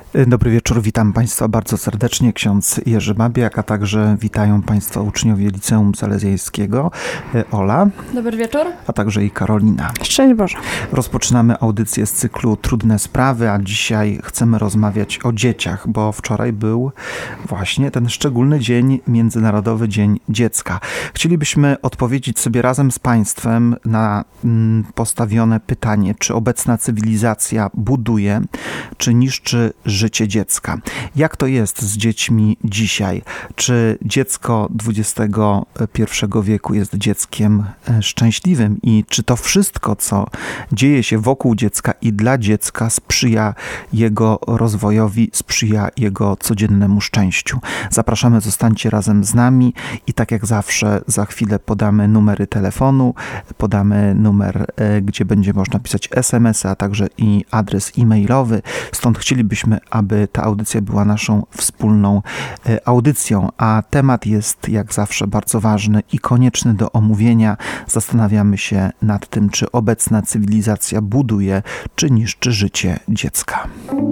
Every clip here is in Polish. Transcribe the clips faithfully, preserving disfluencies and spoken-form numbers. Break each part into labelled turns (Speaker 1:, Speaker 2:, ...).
Speaker 1: Dobry wieczór, witam Państwa bardzo serdecznie. Ksiądz Jerzy Babiak, a także witają Państwa uczniowie Liceum Salezjańskiego. Ola.
Speaker 2: Dobry wieczór.
Speaker 1: A także i Karolina.
Speaker 2: Szczęść Boże.
Speaker 1: Rozpoczynamy audycję z cyklu Trudne Sprawy, a dzisiaj chcemy rozmawiać o dzieciach, bo wczoraj był właśnie ten szczególny dzień, Międzynarodowy Dzień Dziecka. Chcielibyśmy odpowiedzieć sobie razem z Państwem na mm, postawione pytanie, czy obecna cywilizacja buduje, czy niszczy życie dziecka. Jak to jest z dziećmi dzisiaj? Czy dziecko dwudziestego pierwszego wieku jest dzieckiem szczęśliwym i czy to wszystko, co dzieje się wokół dziecka i dla dziecka, sprzyja jego rozwojowi, sprzyja jego codziennemu szczęściu? Zapraszamy, zostańcie razem z nami i tak jak zawsze za chwilę podamy numery telefonu, podamy numer, gdzie będzie można pisać es em esy, a także i adres e-mailowy. Stąd chcielibyśmy, aby ta audycja była naszą wspólną audycją, a temat jest jak zawsze bardzo ważny i konieczny do omówienia. Zastanawiamy się nad tym, czy obecna cywilizacja buduje, czy niszczy życie dziecka.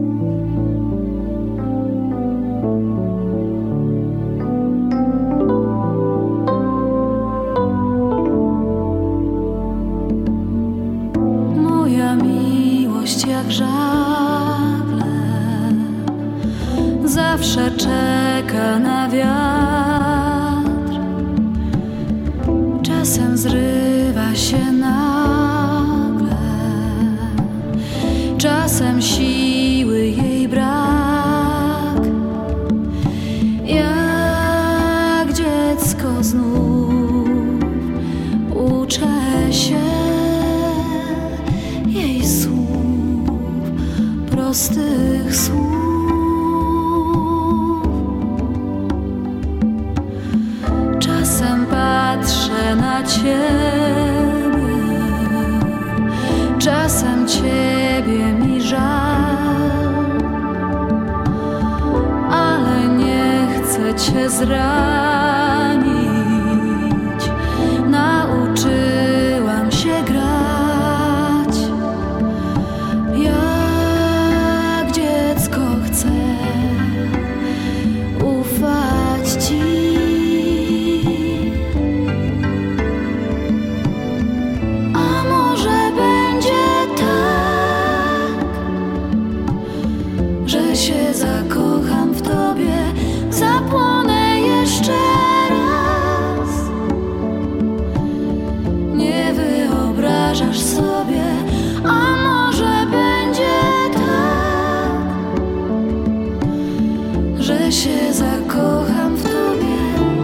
Speaker 3: Moja miłość jak żagle zawsze czeka na wiatr, czasem zrywa się nagle, czasem siły jej brak. Jak dziecko znów uczę się jej słów, prostych słów. Czasem patrzę na Ciebie, czasem Ciebie mi żal, ale nie chcę Cię zranić. Nauczyłam się grać, jak dziecko chcę ufać Ci. Zakocham w Tobie, zapłonę jeszcze raz. Nie wyobrażasz sobie, a może będzie tak, że się zakocham w Tobie.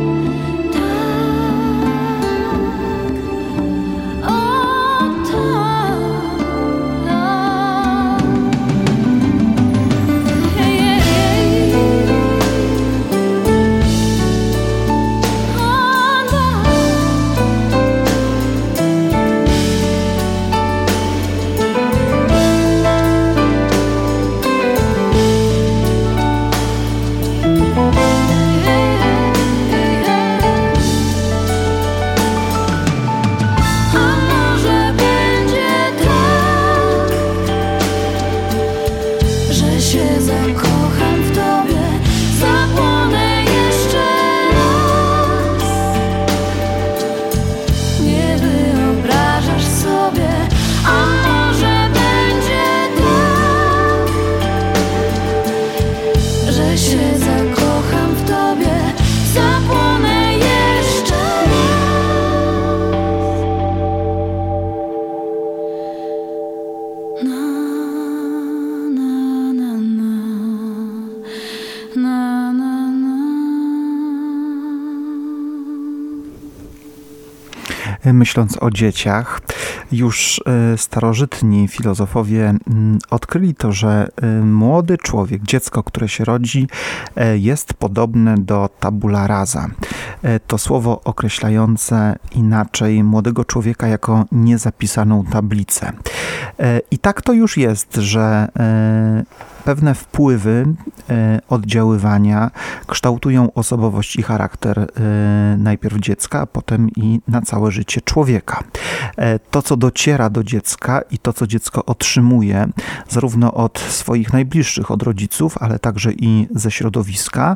Speaker 1: Myśląc o dzieciach, już starożytni filozofowie odkryli to, że młody człowiek, dziecko, które się rodzi, jest podobne do tabula rasa. To słowo określające inaczej młodego człowieka jako niezapisaną tablicę. I tak to już jest, że pewne wpływy, oddziaływania kształtują osobowość i charakter najpierw dziecka, a potem i na całe życie człowieka. To, co dociera do dziecka i to, co dziecko otrzymuje, zarówno od swoich najbliższych, od rodziców, ale także i ze środowiska,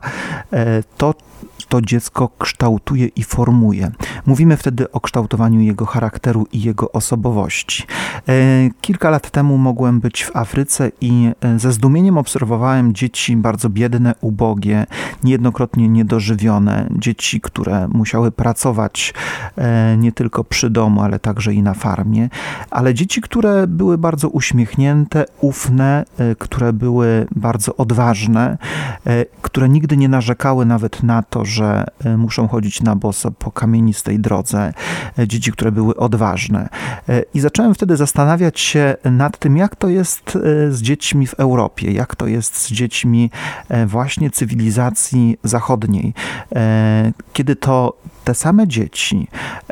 Speaker 1: to to dziecko kształtuje i formuje. Mówimy wtedy o kształtowaniu jego charakteru i jego osobowości. Kilka lat temu mogłem być w Afryce i ze zdumieniem obserwowałem dzieci bardzo biedne, ubogie, niejednokrotnie niedożywione, dzieci, które musiały pracować nie tylko przy domu, ale także i na farmie, ale dzieci, które były bardzo uśmiechnięte, ufne, które były bardzo odważne, które nigdy nie narzekały nawet na to, że muszą chodzić na boso po kamienistej drodze, dzieci, które były odważne. I zacząłem wtedy zastanawiać się nad tym, jak to jest z dziećmi w Europie, jak to jest z dziećmi właśnie cywilizacji zachodniej, kiedy to te same dzieci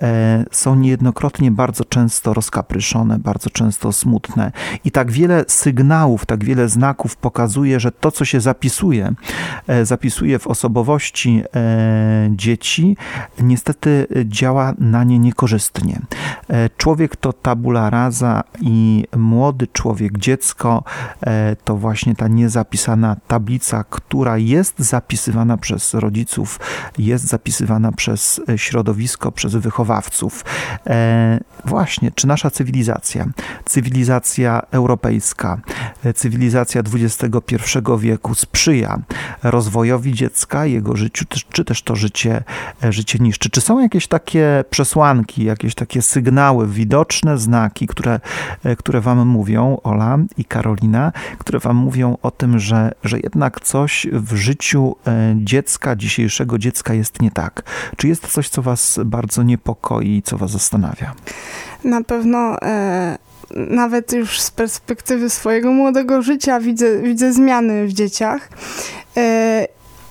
Speaker 1: są niejednokrotnie bardzo często rozkapryszone, bardzo często smutne i tak wiele sygnałów, tak wiele znaków pokazuje, że to, co się zapisuje, zapisuje w osobowości dzieci, niestety działa na nie niekorzystnie. Człowiek to tabula rasa i młody człowiek, dziecko to właśnie ta niezapisana tablica, która jest zapisywana przez rodziców, jest zapisywana przez środowisko, przez wychowawców. E, właśnie, czy nasza cywilizacja, cywilizacja europejska, cywilizacja dwudziestego pierwszego wieku sprzyja rozwojowi dziecka, jego życiu, czy też to życie, życie niszczy? Czy są jakieś takie przesłanki, jakieś takie sygnały, widoczne znaki, które, które wam mówią, Ola i Karolina, które wam mówią o tym, że, że jednak coś w życiu dziecka, dzisiejszego dziecka jest nie tak? Czy jest coś, co was bardzo niepokoi, co was zastanawia?
Speaker 2: Na pewno e, nawet już z perspektywy swojego młodego życia widzę, widzę zmiany w dzieciach. E,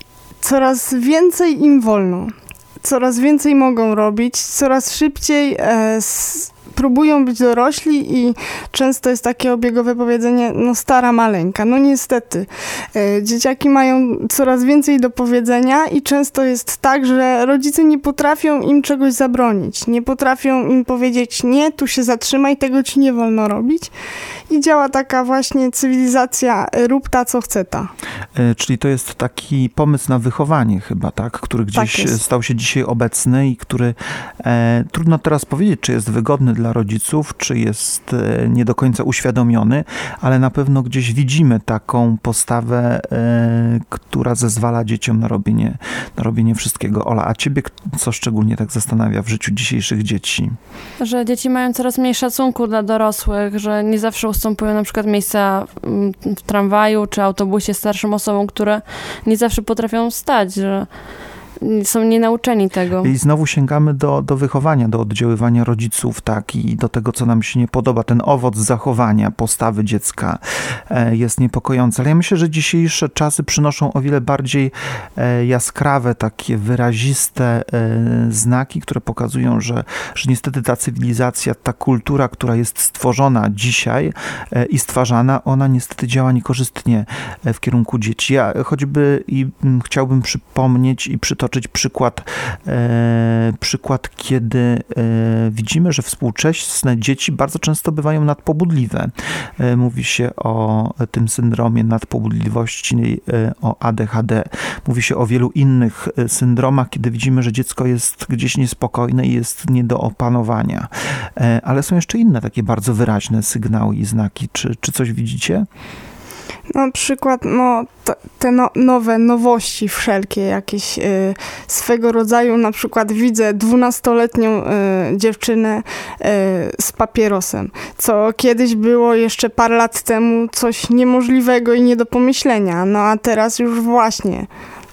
Speaker 2: coraz więcej im wolno. Coraz więcej mogą robić, coraz szybciej e, s, próbują być dorośli i często jest takie obiegowe powiedzenie, no stara maleńka. No niestety, e, dzieciaki mają coraz więcej do powiedzenia i często jest tak, że rodzice nie potrafią im czegoś zabronić. Nie potrafią im powiedzieć, nie, tu się zatrzymaj, tego ci nie wolno robić. I działa taka właśnie cywilizacja, rób ta, co chce ta.
Speaker 1: E, czyli to jest taki pomysł na wychowanie chyba, tak? Który gdzieś tak stał się dzisiaj obecny i który e, trudno teraz powiedzieć, czy jest wygodny dla rodziców, czy jest e, nie do końca uświadomiony, ale na pewno gdzieś widzimy taką postawę, e, która zezwala dzieciom na robienie, na robienie wszystkiego. Ola, a ciebie co szczególnie tak zastanawia w życiu dzisiejszych dzieci?
Speaker 4: Że dzieci mają coraz mniej szacunku dla dorosłych, że nie zawsze ustępują na przykład miejsca w tramwaju czy autobusie starszym osobom, które nie zawsze potrafią stać, że są nienauczeni tego.
Speaker 1: I znowu sięgamy do, do wychowania, do oddziaływania rodziców, tak, i do tego, co nam się nie podoba. Ten owoc zachowania, postawy dziecka e, jest niepokojący. Ale ja myślę, że dzisiejsze czasy przynoszą o wiele bardziej e, jaskrawe, takie wyraziste e, znaki, które pokazują, że, że niestety ta cywilizacja, ta kultura, która jest stworzona dzisiaj e, i stwarzana, ona niestety działa niekorzystnie w kierunku dzieci. Ja choćby i m, chciałbym przypomnieć i przytoczyć przykład, e, przykład, kiedy e, widzimy, że współczesne dzieci bardzo często bywają nadpobudliwe. E, mówi się o tym syndromie nadpobudliwości, e, o A D H D. Mówi się o wielu innych syndromach, kiedy widzimy, że dziecko jest gdzieś niespokojne i jest nie do opanowania. E, ale są jeszcze inne takie bardzo wyraźne sygnały i znaki. Czy, czy coś widzicie?
Speaker 2: Na przykład no, te, te no, nowe nowości wszelkie jakieś y, swego rodzaju, na przykład widzę dwunastoletnią y, dziewczynę y, z papierosem, co kiedyś było jeszcze parę lat temu coś niemożliwego i nie do pomyślenia, no a teraz już właśnie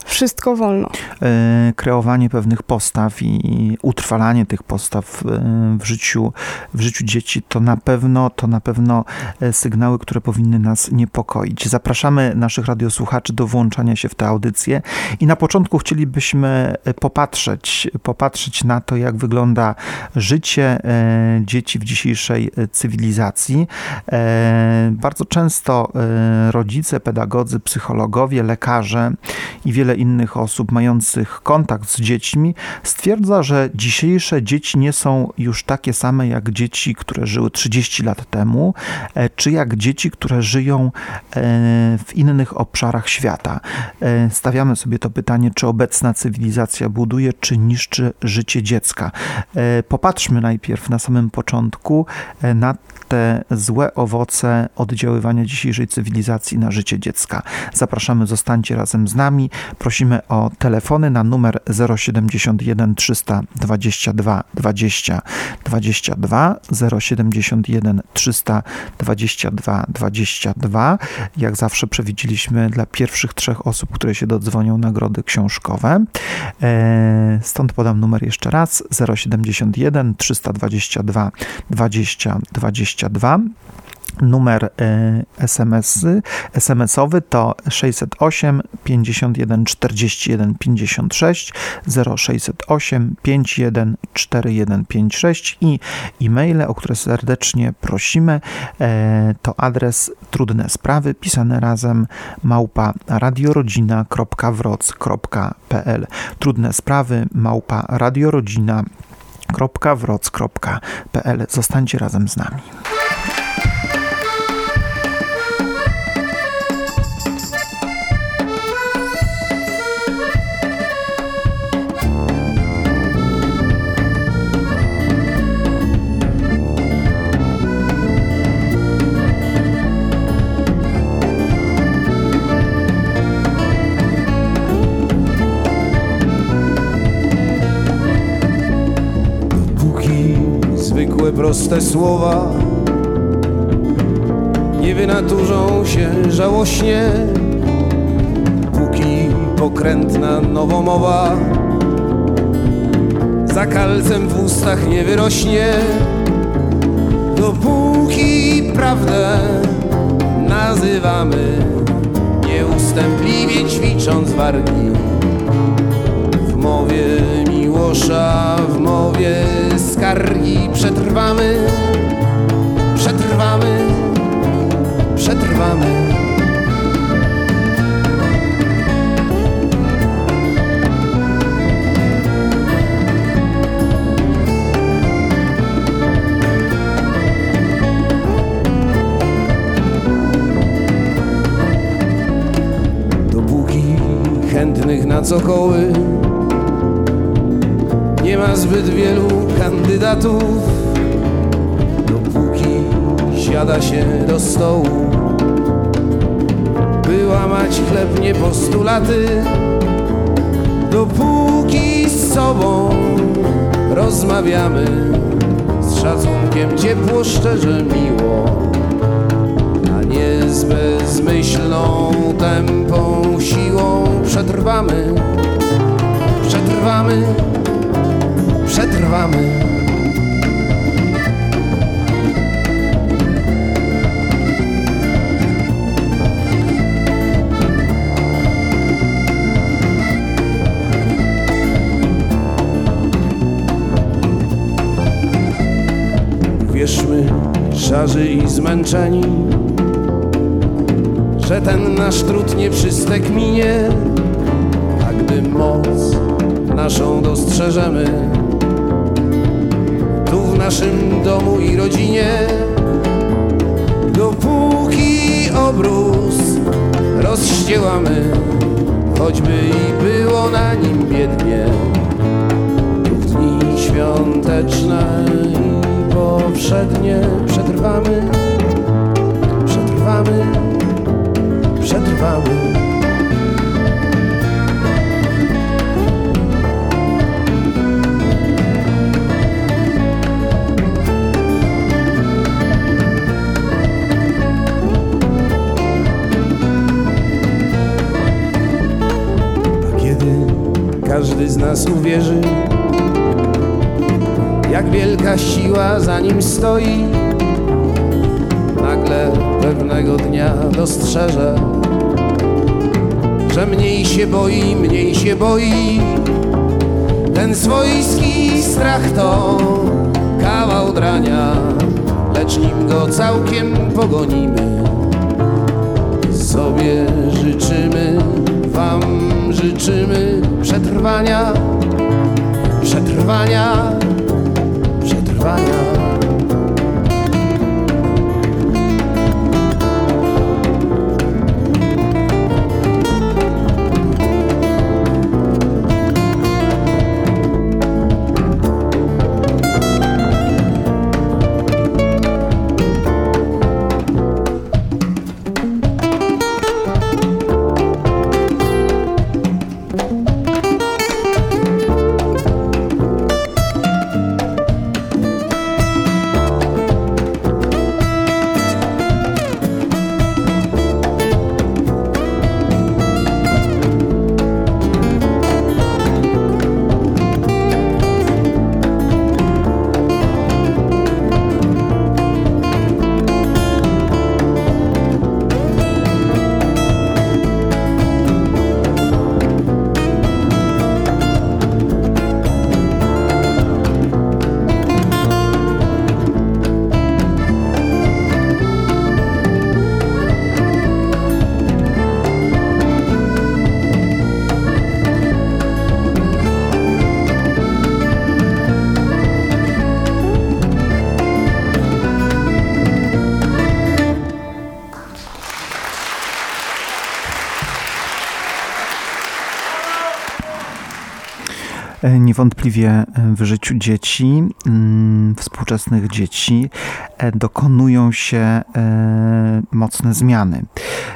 Speaker 2: wszystko wolno.
Speaker 1: Kreowanie pewnych postaw i utrwalanie tych postaw w życiu, w życiu dzieci to na pewno, to na pewno sygnały, które powinny nas niepokoić. Zapraszamy naszych radiosłuchaczy do włączania się w tę audycję i na początku chcielibyśmy popatrzeć, popatrzeć na to, jak wygląda życie dzieci w dzisiejszej cywilizacji. Bardzo często rodzice, pedagodzy, psychologowie, lekarze i wiele innych osób mających kontakt z dziećmi stwierdza, że dzisiejsze dzieci nie są już takie same jak dzieci, które żyły trzydzieści lat temu, czy jak dzieci, które żyją w innych obszarach świata. Stawiamy sobie to pytanie, czy obecna cywilizacja buduje, czy niszczy życie dziecka. Popatrzmy najpierw na samym początku na te złe owoce oddziaływania dzisiejszej cywilizacji na życie dziecka. Zapraszamy, zostańcie razem z nami. Prosimy o telefony na numer zero siedemdziesiąt jeden trzysta dwadzieścia dwa dwadzieścia dwadzieścia dwa, zero siedemdziesiąt jeden trzysta dwadzieścia dwa dwadzieścia dwa. Jak zawsze przewidzieliśmy dla pierwszych trzech osób, które się dodzwonią, nagrody książkowe. Stąd podam numer jeszcze raz: zero siedemdziesiąt jeden trzysta dwadzieścia dwa dwadzieścia dwadzieścia dwa. Numer es em es, es em es owy to sześćset osiem pięćdziesiąt jeden czterdzieści jeden pięćdziesiąt sześć, zero sześćset osiem pięćdziesiąt jeden czterdzieści jeden pięćdziesiąt sześć i e-maile, o które serdecznie prosimy, to adres trudne sprawy pisane razem małpa radiorodzina kropka wroc kropka pe el. Trudne sprawy małpa radiorodzina kropka wroc kropka pe el. Zostańcie razem z nami.
Speaker 5: Zwykłe, proste słowa nie wynaturzą się żałośnie, póki pokrętna nowomowa za kalcem w ustach nie wyrośnie, dopóki prawdę nazywamy nieustępliwie, ćwicząc wargi w mowie Miłosza, w mowie skargi. Przetrwamy, przetrwamy, przetrwamy. Dopóki chętnych na cokoły nie ma zbyt wielu kandydatów, dopóki siada się do stołu, by łamać chleb nie postulaty, dopóki z sobą rozmawiamy z szacunkiem, ciepło, szczerze, miło, a nie z bezmyślną, tępą siłą. Przetrwamy, przetrwamy, przetrwamy. Wierzmy, szarzy i zmęczeni, że ten nasz trud nie przystek minie, a gdy moc naszą dostrzeżemy tu w naszym domu i rodzinie, dopóki obrus rozściełamy, choćby i było na nim biednie, w dni świąteczne i powszednie. Przetrwamy, przetrwamy, przetrwamy. każdy z nas uwierzy, jak wielka siła za nim stoi. Nagle pewnego dnia dostrzeże, że mniej się boi, mniej się boi. Ten swojski strach to kawał drania, lecz nim go całkiem pogonimy. Sobie życzymy, wam życzymy przetrwania, przetrwania, przetrwania.
Speaker 1: Niewątpliwie w życiu dzieci, współczesnych dzieci, dokonują się mocne zmiany.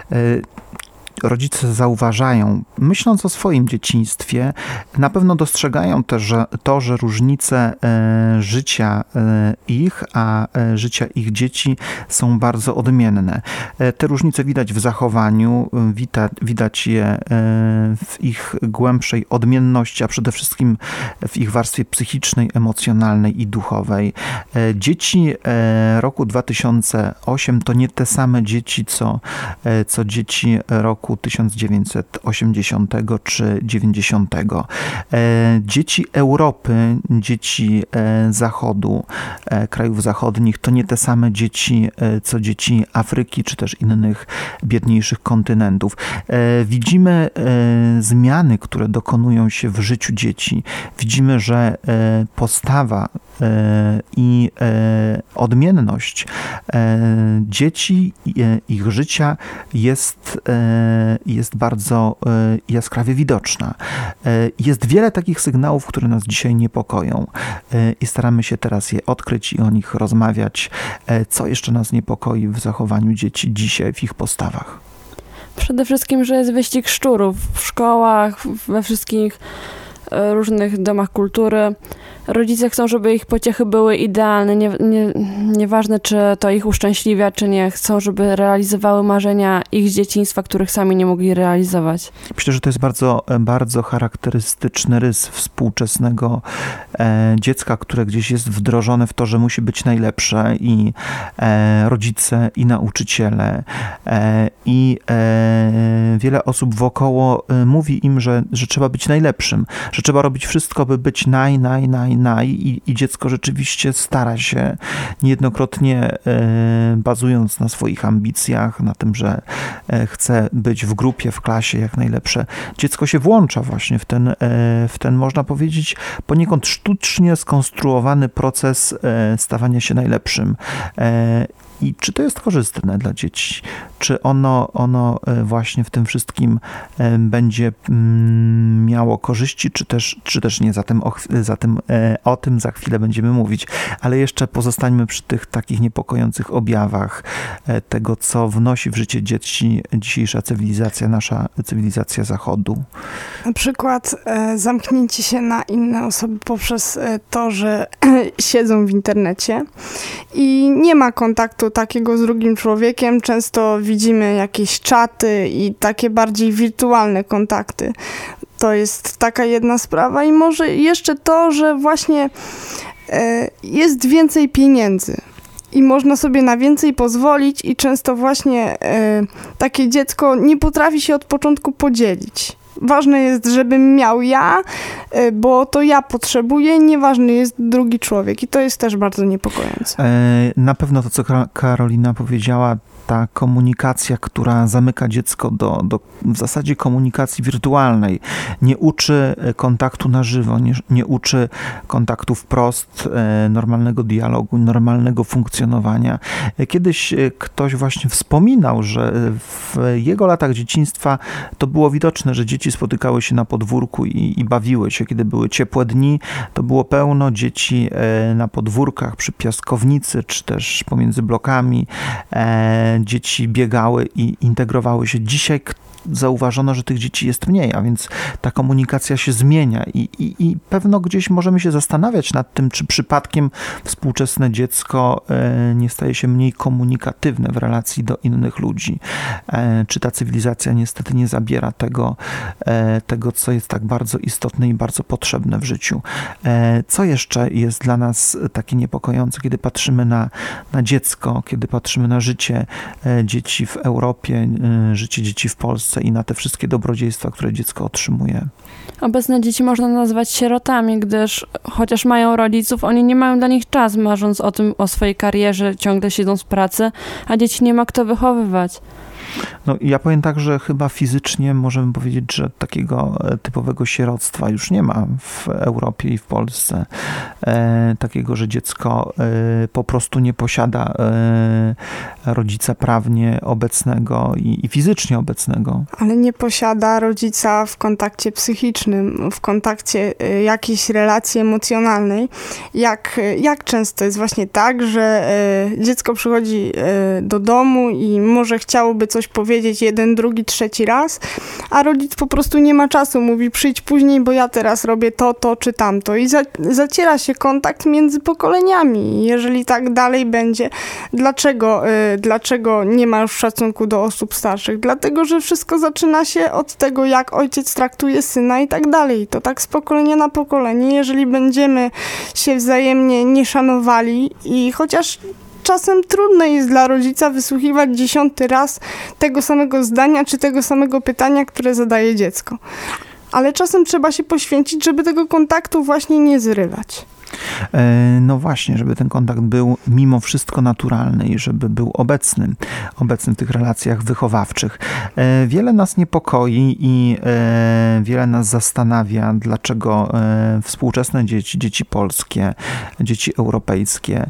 Speaker 1: Rodzice zauważają, myśląc o swoim dzieciństwie, na pewno dostrzegają też że to, że różnice e, życia e, ich, a e, życia ich dzieci są bardzo odmienne. E, te różnice widać w zachowaniu, wita, widać je e, w ich głębszej odmienności, a przede wszystkim w ich warstwie psychicznej, emocjonalnej i duchowej. E, dzieci e, roku dwa tysiące ósmego to nie te same dzieci, co, e, co dzieci roku tysiąc dziewięćset osiemdziesiątego czy dziewięćdziesiątego. Dzieci Europy, dzieci Zachodu, krajów zachodnich to nie te same dzieci, co dzieci Afryki czy też innych biedniejszych kontynentów. Widzimy zmiany, które dokonują się w życiu dzieci. Widzimy, że postawa i odmienność dzieci, ich życia jest jest bardzo jaskrawie widoczna. Jest wiele takich sygnałów, które nas dzisiaj niepokoją i staramy się teraz je odkryć i o nich rozmawiać. Co jeszcze nas niepokoi w zachowaniu dzieci dzisiaj, w ich postawach?
Speaker 4: Przede wszystkim, że jest wyścig szczurów w szkołach, we wszystkich różnych domach kultury. Rodzice chcą, żeby ich pociechy były idealne, nie, nie, nieważne czy to ich uszczęśliwia, czy nie. Chcą, żeby realizowały marzenia ich z dzieciństwa, których sami nie mogli realizować.
Speaker 1: Myślę, że to jest bardzo, bardzo charakterystyczny rys współczesnego e, dziecka, które gdzieś jest wdrożone w to, że musi być najlepsze i e, rodzice, i nauczyciele, e, i e, wiele osób wokoło e, mówi im, że, że trzeba być najlepszym, że trzeba robić wszystko, by być naj, naj, naj, naj i, i dziecko rzeczywiście stara się niejednokrotnie e, bazując na swoich ambicjach, na tym, że e, chce być w grupie, w klasie jak najlepsze. Dziecko się włącza właśnie w ten, e, w ten można powiedzieć, poniekąd sztucznie skonstruowany proces e, stawania się najlepszym. E, I czy to jest korzystne dla dzieci? Czy ono, ono właśnie w tym wszystkim będzie miało korzyści, czy też, czy też nie? Zatem o, zatem o tym za chwilę będziemy mówić. Ale jeszcze pozostańmy przy tych takich niepokojących objawach tego, co wnosi w życie dzieci dzisiejsza cywilizacja, nasza cywilizacja Zachodu.
Speaker 2: Na przykład e, zamknięcie się na inne osoby poprzez e, to, że siedzą w internecie i nie ma kontaktu takiego z drugim człowiekiem. Często widzimy jakieś czaty i takie bardziej wirtualne kontakty. To jest taka jedna sprawa i może jeszcze to, że właśnie e, jest więcej pieniędzy i można sobie na więcej pozwolić i często właśnie e, takie dziecko nie potrafi się od początku podzielić. Ważne jest, żebym miał ja, e, bo to ja potrzebuję, nieważny jest drugi człowiek i to jest też bardzo niepokojące.
Speaker 1: E, na pewno to, co Karolina powiedziała, ta komunikacja, która zamyka dziecko do, do w zasadzie komunikacji wirtualnej, nie uczy kontaktu na żywo, nie, nie uczy kontaktu wprost, e, normalnego dialogu, normalnego funkcjonowania. Kiedyś ktoś właśnie wspominał, że w jego latach dzieciństwa to było widoczne, że dzieci spotykały się na podwórku i, i bawiły się. Kiedy były ciepłe dni, to było pełno dzieci e, na podwórkach przy piaskownicy, czy też pomiędzy blokami. E, dzieci biegały i integrowały się. Dzisiaj zauważono, że tych dzieci jest mniej, a więc ta komunikacja się zmienia i, i, i pewno gdzieś możemy się zastanawiać nad tym, czy przypadkiem współczesne dziecko e, nie staje się mniej komunikatywne w relacji do innych ludzi. E, czy ta cywilizacja niestety nie zabiera tego, e, tego, co jest tak bardzo istotne i bardzo potrzebne w życiu. E, co jeszcze jest dla nas takie niepokojące, kiedy patrzymy na, na dziecko, kiedy patrzymy na życie e, dzieci w Europie, e, życie dzieci w Polsce i na te wszystkie dobrodziejstwa, które dziecko otrzymuje.
Speaker 4: Obecne dzieci można nazwać sierotami, gdyż chociaż mają rodziców, oni nie mają dla nich czas, marząc o tym, o swojej karierze, ciągle siedzą z pracy, a dzieci nie ma kto wychowywać.
Speaker 1: No, ja powiem tak, że chyba fizycznie możemy powiedzieć, że takiego typowego sieroctwa już nie ma w Europie i w Polsce. E, takiego, że dziecko e, po prostu nie posiada e, rodzica prawnie obecnego i, i fizycznie obecnego.
Speaker 2: Ale nie posiada rodzica w kontakcie psychicznym, w kontakcie e, jakiejś relacji emocjonalnej. Jak, jak często jest właśnie tak, że e, dziecko przychodzi e, do domu i może chciałoby coś powiedzieć jeden, drugi, trzeci raz, a rodzic po prostu nie ma czasu, mówi przyjdź później, bo ja teraz robię to, to czy tamto i za, zaciera się kontakt między pokoleniami. Jeżeli tak dalej będzie, dlaczego, y, dlaczego nie ma już szacunku do osób starszych? Dlatego, że wszystko zaczyna się od tego, jak ojciec traktuje syna i tak dalej. To tak z pokolenia na pokolenie. Jeżeli będziemy się wzajemnie nie szanowali i chociaż czasem trudno jest dla rodzica wysłuchiwać dziesiąty raz tego samego zdania czy tego samego pytania, które zadaje dziecko. Ale czasem trzeba się poświęcić, żeby tego kontaktu właśnie nie zrywać.
Speaker 1: No właśnie, żeby ten kontakt był mimo wszystko naturalny i żeby był obecny, obecny w tych relacjach wychowawczych. Wiele nas niepokoi i wiele nas zastanawia, dlaczego współczesne dzieci, dzieci polskie, dzieci europejskie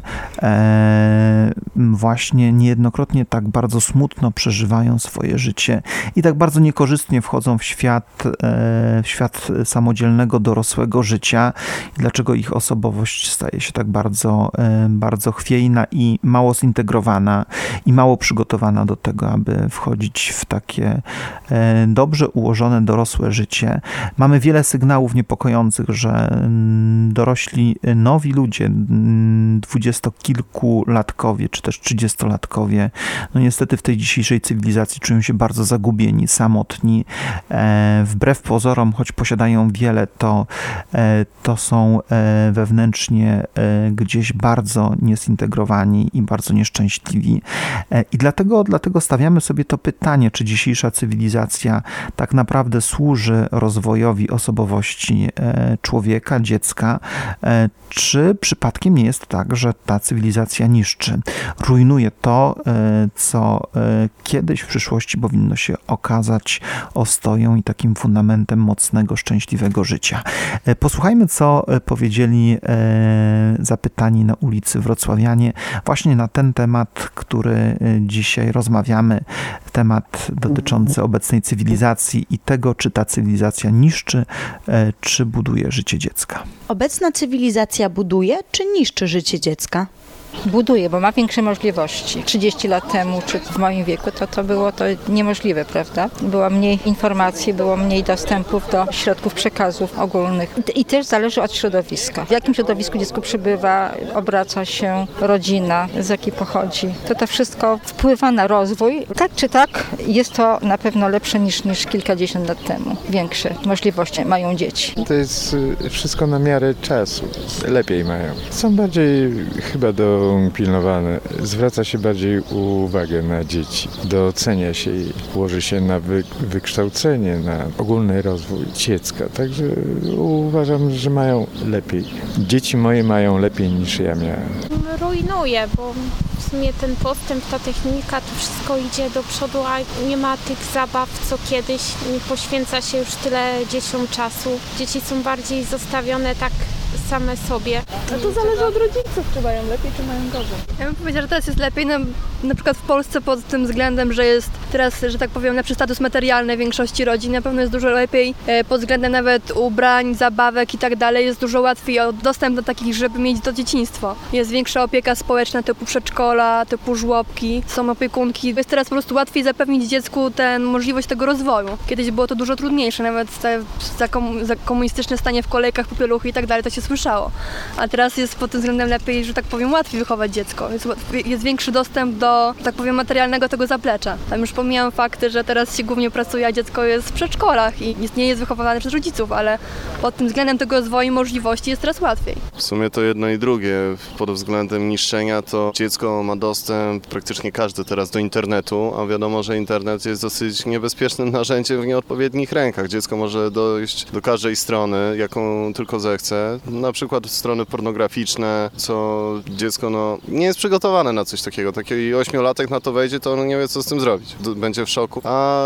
Speaker 1: właśnie niejednokrotnie tak bardzo smutno przeżywają swoje życie i tak bardzo niekorzystnie wchodzą w świat, w świat samodzielnego, dorosłego życia i dlaczego ich osobowość staje się tak bardzo, bardzo chwiejna i mało zintegrowana i mało przygotowana do tego, aby wchodzić w takie dobrze ułożone, dorosłe życie. Mamy wiele sygnałów niepokojących, że dorośli, nowi ludzie, dwudziestokilkulatkowie czy też trzydziestolatkowie, no niestety w tej dzisiejszej cywilizacji czują się bardzo zagubieni, samotni. Wbrew pozorom, choć posiadają wiele, to, to są wewnętrznie gdzieś bardzo niezintegrowani i bardzo nieszczęśliwi. I dlatego, dlatego stawiamy sobie to pytanie, czy dzisiejsza cywilizacja tak naprawdę służy rozwojowi osobowości człowieka, dziecka, czy przypadkiem nie jest tak, że ta cywilizacja niszczy, rujnuje to, co kiedyś w przyszłości powinno się okazać ostoją i takim fundamentem mocnego, szczęśliwego życia. Posłuchajmy, co powiedzieli zapytani na ulicy wrocławianie właśnie na ten temat, który dzisiaj rozmawiamy, temat dotyczący obecnej cywilizacji i tego, czy ta cywilizacja niszczy, czy buduje życie dziecka.
Speaker 6: Obecna cywilizacja buduje, czy niszczy życie dziecka? buduje, bo ma większe możliwości. trzydzieści lat temu, czy w moim wieku, to to było to niemożliwe, prawda? Było mniej informacji, było mniej dostępów do środków przekazów ogólnych. I też zależy od środowiska. W jakim środowisku dziecko przybywa, obraca się rodzina, z jakiej pochodzi. To to wszystko wpływa na rozwój. Tak czy tak, jest to na pewno lepsze niż, niż kilkadziesiąt lat temu. Większe możliwości mają dzieci.
Speaker 7: To jest wszystko na miarę czasu. Lepiej mają. Są bardziej chyba dopilnowane. Zwraca się bardziej uwagę na dzieci. Docenia się i łoży się na wy, wykształcenie, na ogólny rozwój dziecka. Także uważam, że mają lepiej. Dzieci moje mają lepiej niż ja miałem.
Speaker 8: Rujnuje, bo w sumie ten postęp, ta technika, to wszystko idzie do przodu, a nie ma tych zabaw, co kiedyś. Nie poświęca się już tyle dzieciom czasu. Dzieci są bardziej zostawione tak same sobie.
Speaker 9: A to zależy od rodziców, czy mają lepiej, czy mają gorzej. Ja bym powiedziała, że teraz jest lepiej, na, na przykład w Polsce pod tym względem, że jest teraz, że tak powiem, lepszy status materialny większości rodzin. Na pewno jest dużo lepiej e, pod względem nawet ubrań, zabawek i tak dalej. Jest dużo łatwiej o dostęp do takich, żeby mieć to dzieciństwo. Jest większa opieka społeczna typu przedszkola, typu żłobki, są opiekunki. Jest teraz po prostu łatwiej zapewnić dziecku tę możliwość tego rozwoju. Kiedyś było to dużo trudniejsze, nawet te, za, komu, za komunistyczne stanie w kolejkach, popieluchy i tak dalej, to się słyszało. A teraz jest pod tym względem lepiej, że tak powiem, łatwiej wychować dziecko. Jest, jest większy dostęp do, tak powiem, materialnego tego zaplecza. Tam już pomijam fakty, że teraz się głównie pracuje, a dziecko jest w przedszkolach i nie jest wychowywane przez rodziców, ale pod tym względem tego rozwoju i możliwości jest teraz łatwiej.
Speaker 10: W sumie to jedno i drugie. Pod względem niszczenia to dziecko ma dostęp, praktycznie każdy teraz, do internetu, a wiadomo, że internet jest dosyć niebezpiecznym narzędziem w nieodpowiednich rękach. Dziecko może dojść do każdej strony, jaką tylko zechce. Na przykład strony pornograficzne, co dziecko no, nie jest przygotowane na coś takiego. Taki ośmiolatek na to wejdzie, to ono nie wie, co z tym zrobić. Będzie w szoku. A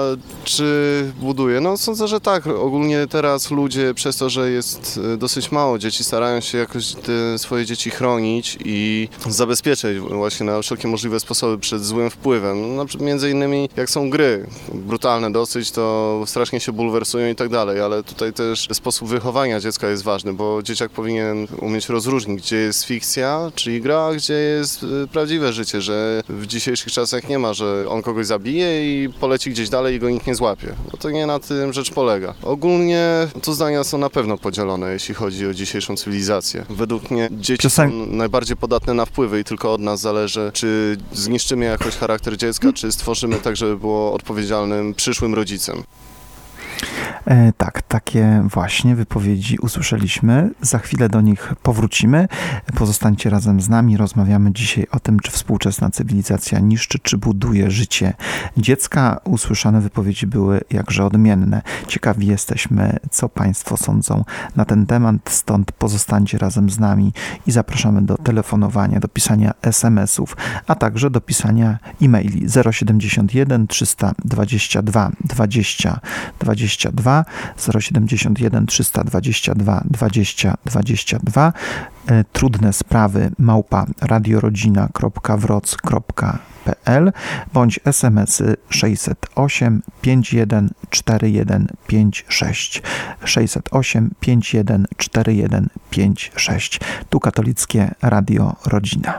Speaker 10: czy buduje? No sądzę, że tak. Ogólnie teraz ludzie, przez to, że jest dosyć mało dzieci, starają się jakoś te swoje dzieci chronić i zabezpieczyć właśnie na wszelkie możliwe sposoby przed złym wpływem. No, między innymi jak są gry brutalne dosyć, to strasznie się bulwersują i tak dalej, ale tutaj też sposób wychowania dziecka jest ważny, bo dzieciak powinien umieć rozróżnić, gdzie jest fikcja, czyli gra, a gdzie jest prawdziwe życie, że w dzisiejszych czasach nie ma, że on kogoś zabije i poleci gdzieś dalej i go nikt nie złapie. Bo to nie na tym rzecz polega. Ogólnie tu zdania są na pewno podzielone, jeśli chodzi o dzisiejszą cywilizację. Według mnie dzieci są najbardziej podatne na wpływy i tylko od nas zależy, czy zniszczymy jakoś charakter dziecka, czy stworzymy tak, żeby było odpowiedzialnym przyszłym rodzicem.
Speaker 1: E, tak, takie właśnie wypowiedzi usłyszeliśmy. Za chwilę do nich powrócimy. Pozostańcie razem z nami. Rozmawiamy dzisiaj o tym, czy współczesna cywilizacja niszczy, czy buduje życie dziecka. Usłyszane wypowiedzi były jakże odmienne. Ciekawi jesteśmy, co Państwo sądzą na ten temat, stąd pozostańcie razem z nami i zapraszamy do telefonowania, do pisania es em esów, a także do pisania e-maili zero siedemdziesiąt jeden trzysta dwadzieścia dwa dwadzieścia dwadzieścia dwa, zero siedemdziesiąt jeden trzysta dwadzieścia dwa dwadzieścia dwadzieścia dwa, trudne sprawy małpa radiorodzina kropka wroc kropka p l bądź es em esy sześćset osiem pięćdziesiąt jeden czterdzieści jeden pięćdziesiąt sześć sześćset osiem pięćdziesiąt jeden czterdzieści jeden pięćdziesiąt sześć. Tu Katolickie Radio Rodzina.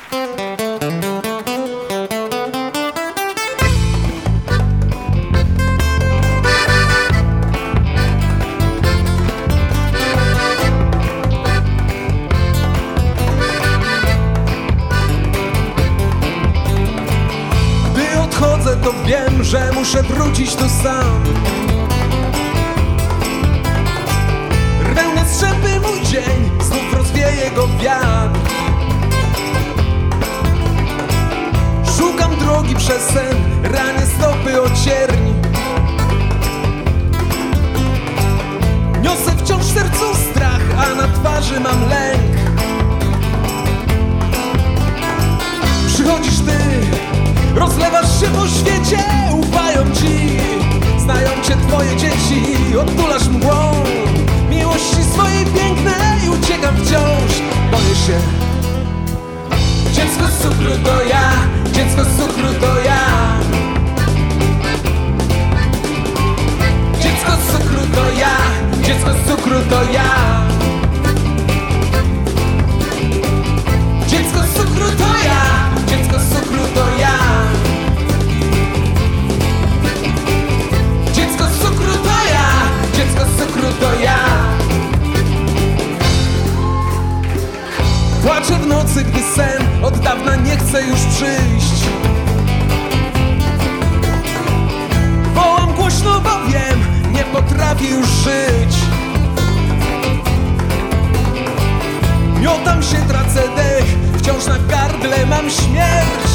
Speaker 5: To wiem, że muszę wrócić tu sam. Rwę na strzępy mój dzień, znów rozwieje go wiatr. Szukam drogi przez sen, ranię stopy o cierni. Niosę wciąż w sercu strach, a na twarzy mam lęk. Przychodzisz ty, rozlewasz się po świecie, ufają ci, znają cię twoje dzieci, odtulasz mgłą miłości swojej pięknej, uciekam wciąż, boję się. Dziecko z cukru to ja, dziecko z cukru to ja. tracę dech, wciąż na gardle mam śmierć.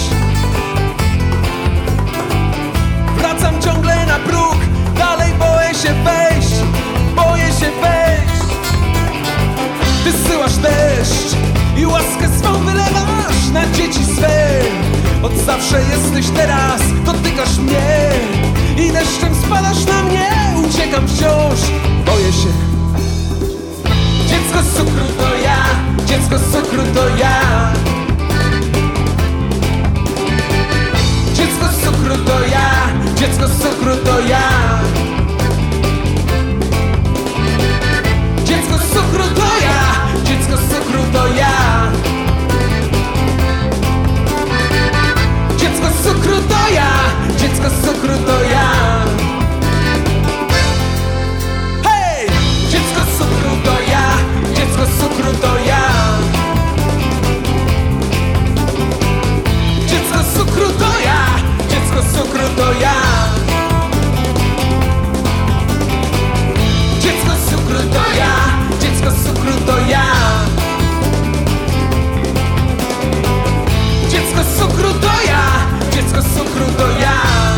Speaker 5: Wracam ciągle na próg, dalej boję się wejść, boję się wejść. Wysyłasz deszcz i łaskę swą wylewasz na dzieci swe. Od zawsze jesteś teraz, dotykasz mnie i deszczem spadasz na mnie. Uciekam wciąż, boję się. Dziecko z cukru to ja, dziecko z cukru to ja. Dziecko z cukru to ja, dziecko z cukru to ja. Dziecko z cukru to ja, dziecko z cukru to ja. Dziecko z cukru to ja, dziecko z cukru to ja. Hej! Dziecko z cukru to ja, dziecko z cukru to ja. Dziecko z cukru to ja, dziecko z cukru to ja. Dziecko z cukru to ja, dziecko z cukru to ja. Dziecko z cukru to ja, dziecko z cukru to ja.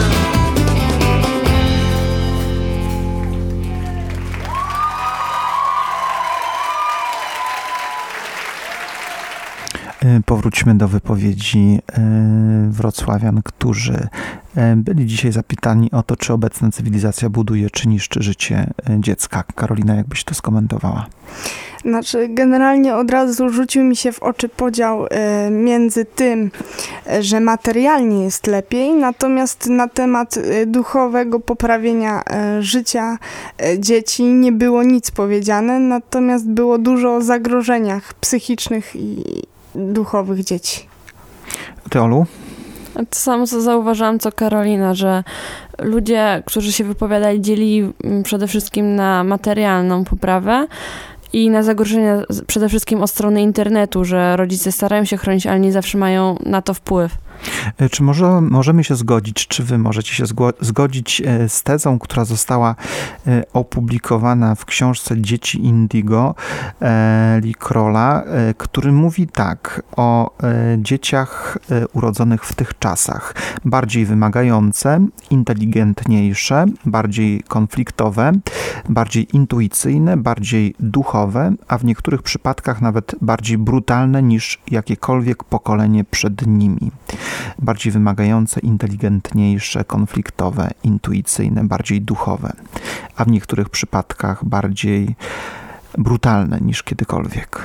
Speaker 1: Powróćmy do wypowiedzi wrocławian, którzy byli dzisiaj zapytani o to, czy obecna cywilizacja buduje, czy niszczy życie dziecka. Karolina, jakbyś to skomentowała?
Speaker 2: Znaczy, generalnie od razu rzucił mi się w oczy podział e, między tym, e, że materialnie jest lepiej, natomiast na temat e, duchowego poprawienia e, życia e, dzieci nie było nic powiedziane, natomiast było dużo o zagrożeniach psychicznych i duchowych dzieci.
Speaker 1: Ty, Olu?
Speaker 4: To samo, co zauważyłam, co Karolina, że ludzie, którzy się wypowiadali, dzieli przede wszystkim na materialną poprawę i na zagrożenia przede wszystkim od strony internetu, że rodzice starają się chronić, ale nie zawsze mają na to wpływ.
Speaker 1: Czy może, możemy się zgodzić, czy wy możecie się zgodzić z tezą, która została opublikowana w książce Dzieci Indigo Lee Krolla, który mówi tak o dzieciach urodzonych w tych czasach. Bardziej wymagające, inteligentniejsze, bardziej konfliktowe, bardziej intuicyjne, bardziej duchowe, a w niektórych przypadkach nawet bardziej brutalne niż jakiekolwiek pokolenie przed nimi. Bardziej wymagające, inteligentniejsze, konfliktowe, intuicyjne, bardziej duchowe, a w niektórych przypadkach bardziej brutalne niż kiedykolwiek.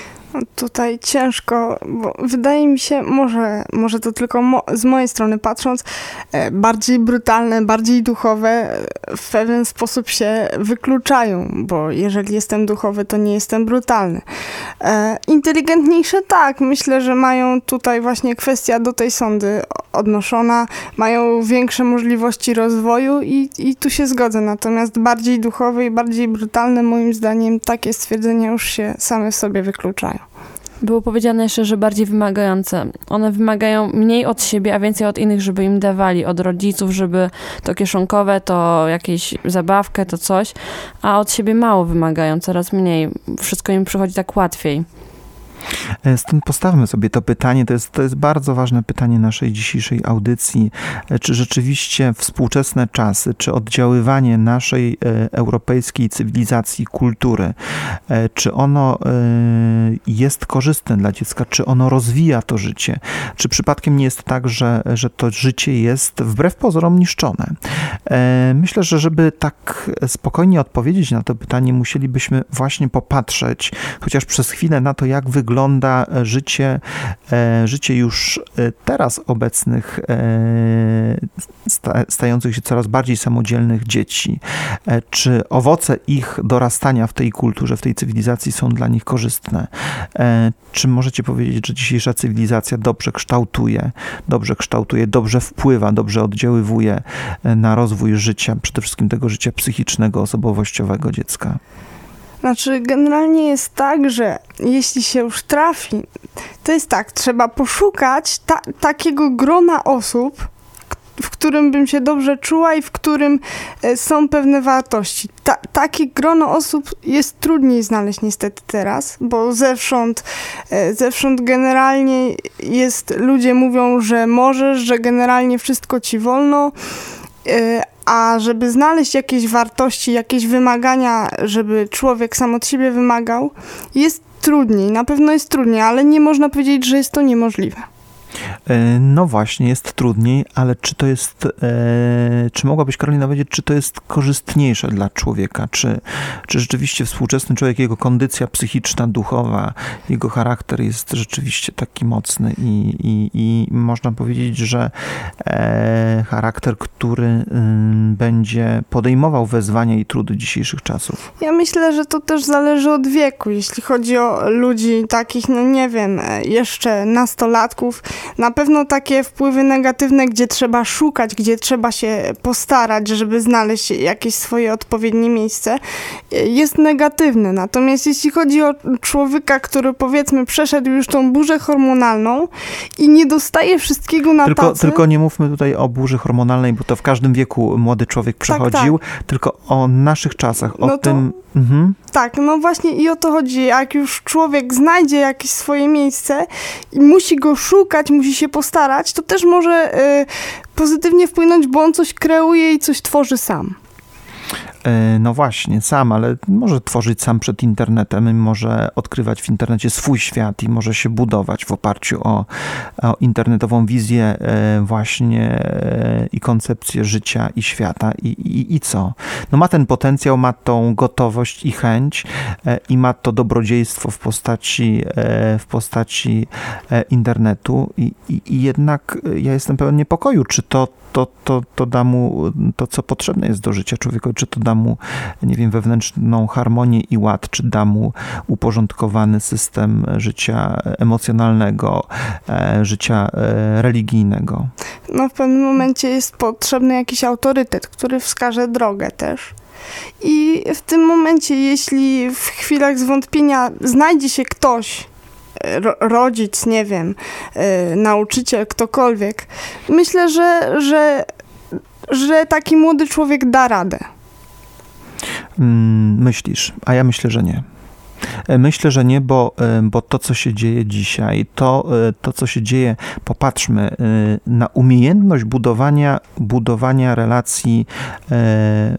Speaker 2: Tutaj ciężko, bo wydaje mi się, może, może to tylko mo- z mojej strony patrząc, e, bardziej brutalne, bardziej duchowe w pewien sposób się wykluczają, bo jeżeli jestem duchowy, to nie jestem brutalny. E, inteligentniejsze tak, myślę, że mają tutaj właśnie kwestia do tej sądy odnoszona, mają większe możliwości rozwoju i, i tu się zgodzę, natomiast bardziej duchowe i bardziej brutalne, moim zdaniem, takie stwierdzenia już się same w sobie wykluczają.
Speaker 4: Było powiedziane jeszcze, że bardziej wymagające. One wymagają mniej od siebie, a więcej od innych, żeby im dawali. Od rodziców, żeby to kieszonkowe, to jakieś zabawkę, to coś. A od siebie mało wymagają, coraz mniej. Wszystko im przychodzi tak łatwiej.
Speaker 1: Stąd postawmy sobie to pytanie, to jest, to jest bardzo ważne pytanie naszej dzisiejszej audycji. Czy rzeczywiście współczesne czasy, czy oddziaływanie naszej e, europejskiej cywilizacji, kultury, e, czy ono e, jest korzystne dla dziecka, czy ono rozwija to życie, czy przypadkiem nie jest tak, że, że to życie jest wbrew pozorom niszczone. E, myślę, że żeby tak spokojnie odpowiedzieć na to pytanie, musielibyśmy właśnie popatrzeć, chociaż przez chwilę, na to, jak wygląda wygląda życie, życie już teraz obecnych, stających się coraz bardziej samodzielnych dzieci. Czy owoce ich dorastania w tej kulturze, w tej cywilizacji są dla nich korzystne? Czy możecie powiedzieć, że dzisiejsza cywilizacja dobrze kształtuje, dobrze kształtuje, dobrze wpływa, dobrze oddziaływuje na rozwój życia, przede wszystkim tego życia psychicznego, osobowościowego dziecka?
Speaker 2: Znaczy, generalnie jest tak, że jeśli się już trafi, to jest tak, trzeba poszukać ta, takiego grona osób, w którym bym się dobrze czuła i w którym są pewne wartości. Ta, takie grono osób jest trudniej znaleźć niestety teraz, bo zewsząd, zewsząd generalnie jest, ludzie mówią, że możesz, że generalnie wszystko ci wolno, a żeby znaleźć jakieś wartości, jakieś wymagania, żeby człowiek sam od siebie wymagał, jest trudniej, na pewno jest trudniej, ale nie można powiedzieć, że jest to niemożliwe.
Speaker 1: No właśnie, jest trudniej, ale czy to jest, e, czy mogłabyś, Karolina, powiedzieć, czy to jest korzystniejsze dla człowieka? Czy, czy rzeczywiście współczesny człowiek, jego kondycja psychiczna, duchowa, jego charakter jest rzeczywiście taki mocny i, i, i można powiedzieć, że e, charakter, który y, będzie podejmował wyzwania i trudy dzisiejszych czasów?
Speaker 2: Ja myślę, że to też zależy od wieku. Jeśli chodzi o ludzi takich, no nie wiem, jeszcze nastolatków, na pewno takie wpływy negatywne, gdzie trzeba szukać, gdzie trzeba się postarać, żeby znaleźć jakieś swoje odpowiednie miejsce, jest negatywny. Natomiast jeśli chodzi o człowieka, który powiedzmy przeszedł już tą burzę hormonalną i nie dostaje wszystkiego na
Speaker 1: tylko,
Speaker 2: tacy...
Speaker 1: Tylko nie mówmy tutaj o burzy hormonalnej, bo to w każdym wieku młody człowiek przechodził, tak, tak. Tylko o naszych czasach, o
Speaker 2: no
Speaker 1: tym... Mhm.
Speaker 2: Tak, no właśnie i o to chodzi. Jak już człowiek znajdzie jakieś swoje miejsce i musi go szukać, musi się postarać, to też może y, pozytywnie wpłynąć, bo on coś kreuje i coś tworzy sam.
Speaker 1: No właśnie, sam, ale może tworzyć sam przed internetem, może odkrywać w internecie swój świat i może się budować w oparciu o, o internetową wizję właśnie i koncepcję życia i świata i, i, i co? No ma ten potencjał, ma tą gotowość i chęć i ma to dobrodziejstwo w postaci, w postaci internetu i, i, i jednak ja jestem pełen niepokoju, czy to To, to, to da mu to, co potrzebne jest do życia człowiekowi, czy to da mu, nie wiem, wewnętrzną harmonię i ład, czy da mu uporządkowany system życia emocjonalnego, e, życia e, religijnego.
Speaker 2: No w pewnym momencie jest potrzebny jakiś autorytet, który wskaże drogę też. I w tym momencie, jeśli w chwilach zwątpienia znajdzie się ktoś, rodzic, nie wiem, yy, nauczyciel, ktokolwiek. Myślę, że, że, że taki młody człowiek da radę.
Speaker 1: Myślisz, a ja myślę, że nie. Myślę, że nie, bo, bo to, co się dzieje dzisiaj, to, to, co się dzieje, popatrzmy na umiejętność budowania, budowania relacji e,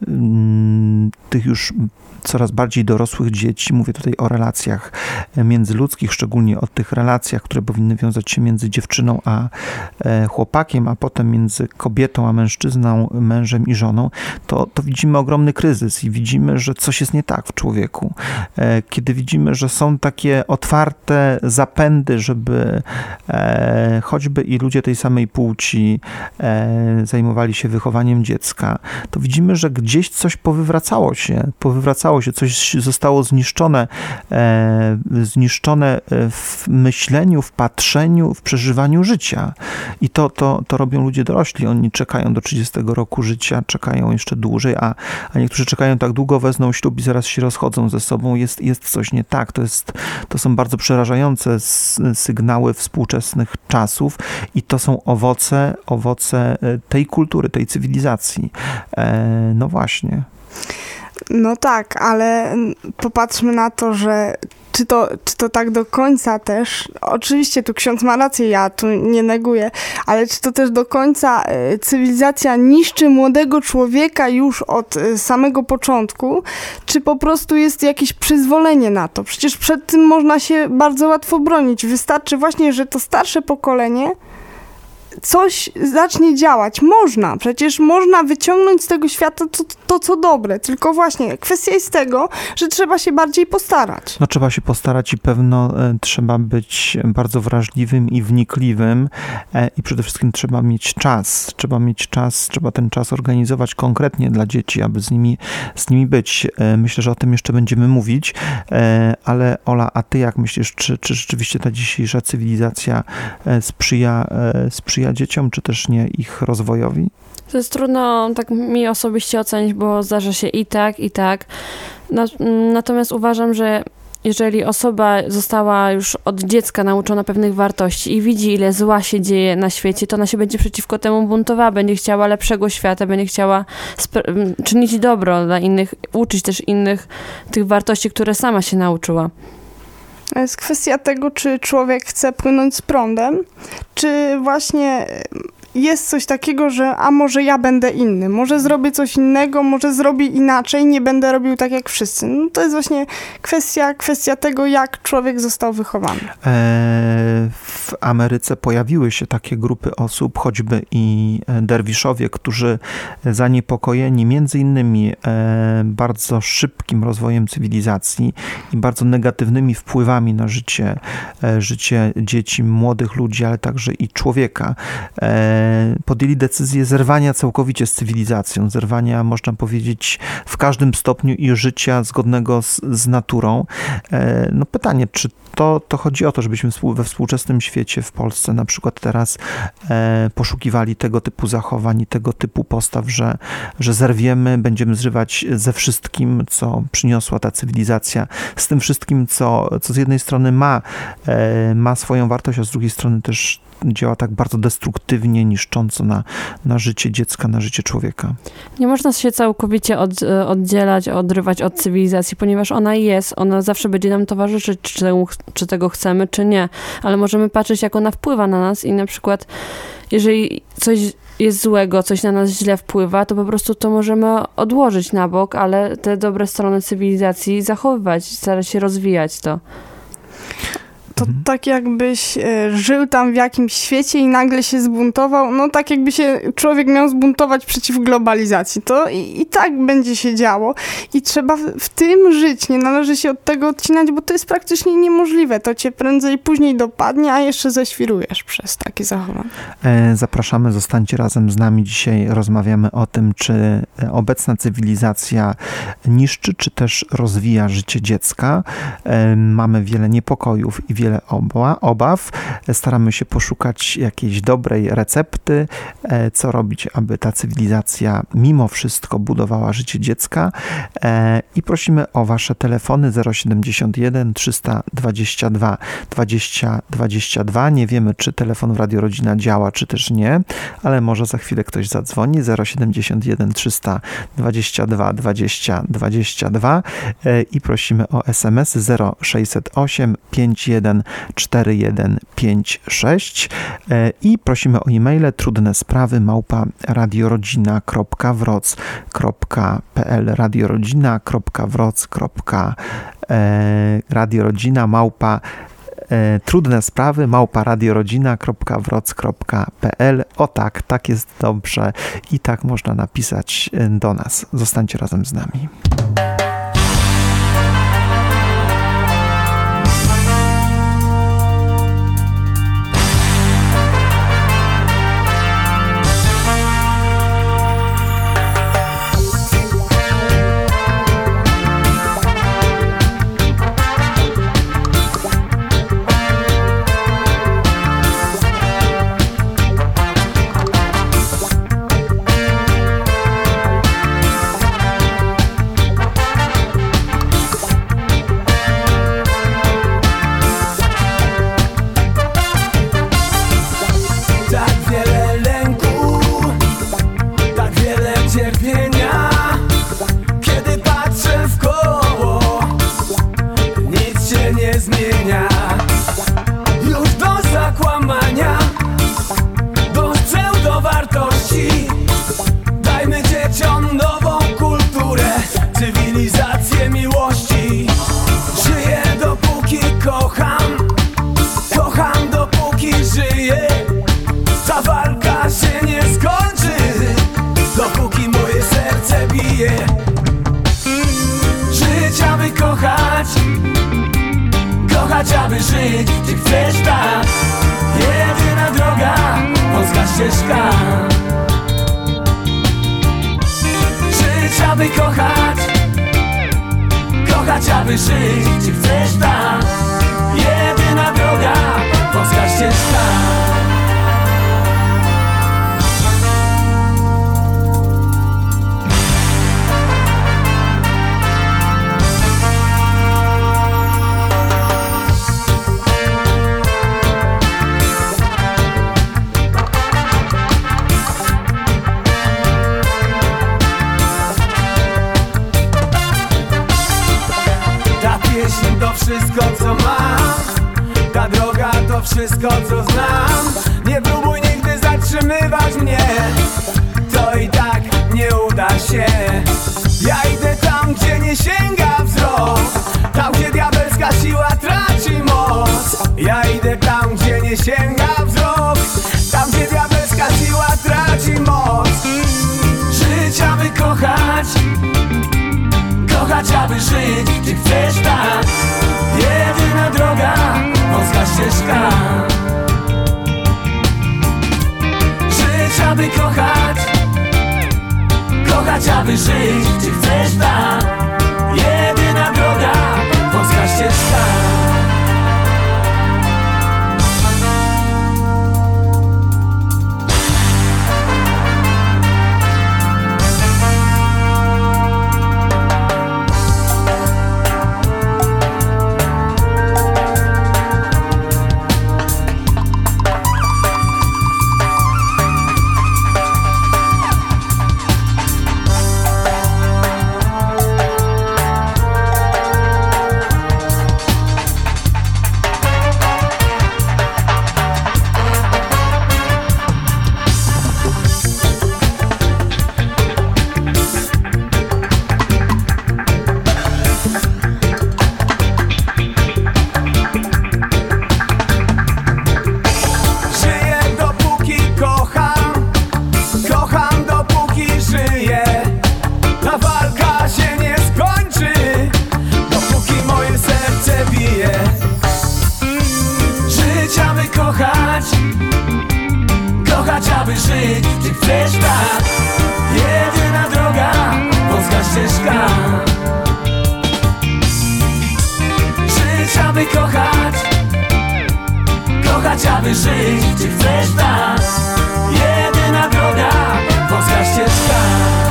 Speaker 1: tych już coraz bardziej dorosłych dzieci. Mówię tutaj o relacjach międzyludzkich, szczególnie o tych relacjach, które powinny wiązać się między dziewczyną a chłopakiem, a potem między kobietą a mężczyzną, mężem i żoną. To, to widzimy ogromny kryzys i widzimy, że coś jest nie tak w człowieku. Kiedy widzimy, że są takie otwarte zapędy, żeby e, choćby i ludzie tej samej płci e, zajmowali się wychowaniem dziecka, to widzimy, że gdzieś coś powywracało się, powywracało się, coś zostało zniszczone, e, zniszczone w myśleniu, w patrzeniu, w przeżywaniu życia. I to, to, to robią ludzie dorośli. Oni czekają do trzydziestego roku życia, czekają jeszcze dłużej, a, a niektórzy czekają tak długo, wezmą ślub i zaraz się rozchodzą ze sobą. Jest, jest coś nie tak. To, jest, to są bardzo przerażające sygnały współczesnych czasów i to są owoce, owoce tej kultury, tej cywilizacji. E, no właśnie.
Speaker 2: No tak, ale popatrzmy na to, że czy to, czy to tak do końca też, oczywiście tu ksiądz ma rację, ja tu nie neguję, ale czy to też do końca cywilizacja niszczy młodego człowieka już od samego początku, czy po prostu jest jakieś przyzwolenie na to? Przecież przed tym można się bardzo łatwo bronić. Wystarczy właśnie, że to starsze pokolenie coś zacznie działać. Można. Przecież można wyciągnąć z tego świata to, to, co dobre. Tylko właśnie kwestia jest tego, że trzeba się bardziej postarać.
Speaker 1: No trzeba się postarać i pewno e, trzeba być bardzo wrażliwym i wnikliwym e, i przede wszystkim trzeba mieć czas. Trzeba mieć czas, trzeba ten czas organizować konkretnie dla dzieci, aby z nimi, z nimi być. E, myślę, że o tym jeszcze będziemy mówić, e, ale Ola, a ty jak myślisz, czy, czy rzeczywiście ta dzisiejsza cywilizacja e, sprzyja, e, sprzyja dzieciom, czy też nie ich rozwojowi?
Speaker 4: To jest trudno tak mi osobiście ocenić, bo zdarza się i tak, i tak. Natomiast uważam, że jeżeli osoba została już od dziecka nauczona pewnych wartości i widzi, ile zła się dzieje na świecie, to ona się będzie przeciwko temu buntowała, będzie chciała lepszego świata, będzie chciała sp- czynić dobro dla innych, uczyć też innych tych wartości, które sama się nauczyła.
Speaker 2: Jest kwestia tego, czy człowiek chce płynąć z prądem, czy właśnie jest coś takiego, że a może ja będę inny, może zrobię coś innego, może zrobię inaczej, nie będę robił tak jak wszyscy. No to jest właśnie kwestia, kwestia tego, jak człowiek został wychowany.
Speaker 1: W Ameryce pojawiły się takie grupy osób, choćby i derwiszowie, którzy zaniepokojeni między innymi bardzo szybkim rozwojem cywilizacji i bardzo negatywnymi wpływami na życie, życie dzieci, młodych ludzi, ale także i człowieka, podjęli decyzję zerwania całkowicie z cywilizacją, zerwania, można powiedzieć, w każdym stopniu i życia zgodnego z, z naturą. No pytanie, czy to, to chodzi o to, żebyśmy we współczesnym świecie, w Polsce na przykład teraz poszukiwali tego typu zachowań i tego typu postaw, że, że zerwiemy, będziemy zrywać ze wszystkim, co przyniosła ta cywilizacja, z tym wszystkim, co, co z jednej strony ma, ma swoją wartość, a z drugiej strony też działa tak bardzo destruktywnie, niszcząco na, na życie dziecka, na życie człowieka.
Speaker 4: Nie można się całkowicie od, oddzielać, odrywać od cywilizacji, ponieważ ona jest, ona zawsze będzie nam towarzyszyć, czy, temu, czy tego chcemy, czy nie, ale możemy patrzeć, jak ona wpływa na nas i na przykład, jeżeli coś jest złego, coś na nas źle wpływa, to po prostu to możemy odłożyć na bok, ale te dobre strony cywilizacji zachowywać, starać się rozwijać to.
Speaker 2: To mhm. tak jakbyś e, żył tam w jakimś świecie i nagle się zbuntował, no tak jakby się człowiek miał zbuntować przeciw globalizacji. To i, i tak będzie się działo i trzeba w, w tym żyć, nie należy się od tego odcinać, bo to jest praktycznie niemożliwe. To cię prędzej później dopadnie, a jeszcze ześwirujesz przez takie zachowanie.
Speaker 1: E, zapraszamy, zostańcie razem z nami. Dzisiaj rozmawiamy o tym, czy obecna cywilizacja niszczy, czy też rozwija życie dziecka. E, mamy wiele niepokojów i wiele obaw. Staramy się poszukać jakiejś dobrej recepty, co robić, aby ta cywilizacja mimo wszystko budowała życie dziecka i prosimy o wasze telefony zero siedemdziesiąt jeden trzysta dwadzieścia dwa dwadzieścia dwadzieścia dwa. Nie wiemy, czy telefon w Radio Rodzina działa, czy też nie, ale może za chwilę ktoś zadzwoni. zero siedemdziesiąt jeden trzysta dwadzieścia dwa dwadzieścia dwadzieścia dwa i prosimy o es em esy zero sześćset osiem pięć jeden cztery jeden pięć sześć i prosimy o e-maile trudne sprawy małpa radiorodzina kropka wroc kropka pe el radiorodzina kropka wroc kropka radiorodzina małpa trudne sprawy małpa radiorodzina kropka wroc kropka pe el. O tak, tak jest dobrze i tak można napisać do nas. Zostańcie razem z nami.
Speaker 11: to wszystko co znam. Nie próbuj nigdy zatrzymywać mnie, to i tak nie uda się. Ja idę tam, gdzie nie sięga wzrok, tam, gdzie diabelska siła traci moc. Ja idę tam, gdzie nie sięga wzrok, tam, gdzie diabelska siła traci moc. Żyć, aby kochać, kochać, aby żyć. Czy chcesz tak? Jedyna droga, wąska ścieżka. Żyć, aby kochać, kochać, aby żyć. Czy chcesz tak? Jedyna droga, wąska ścieżka. Aby żyć, czy chcesz tak? Jedyna droga, wąska ścieżka. Żyć, aby kochać, kochać, aby żyć. Czy chcesz tak? Jedyna droga, wąska ścieżka.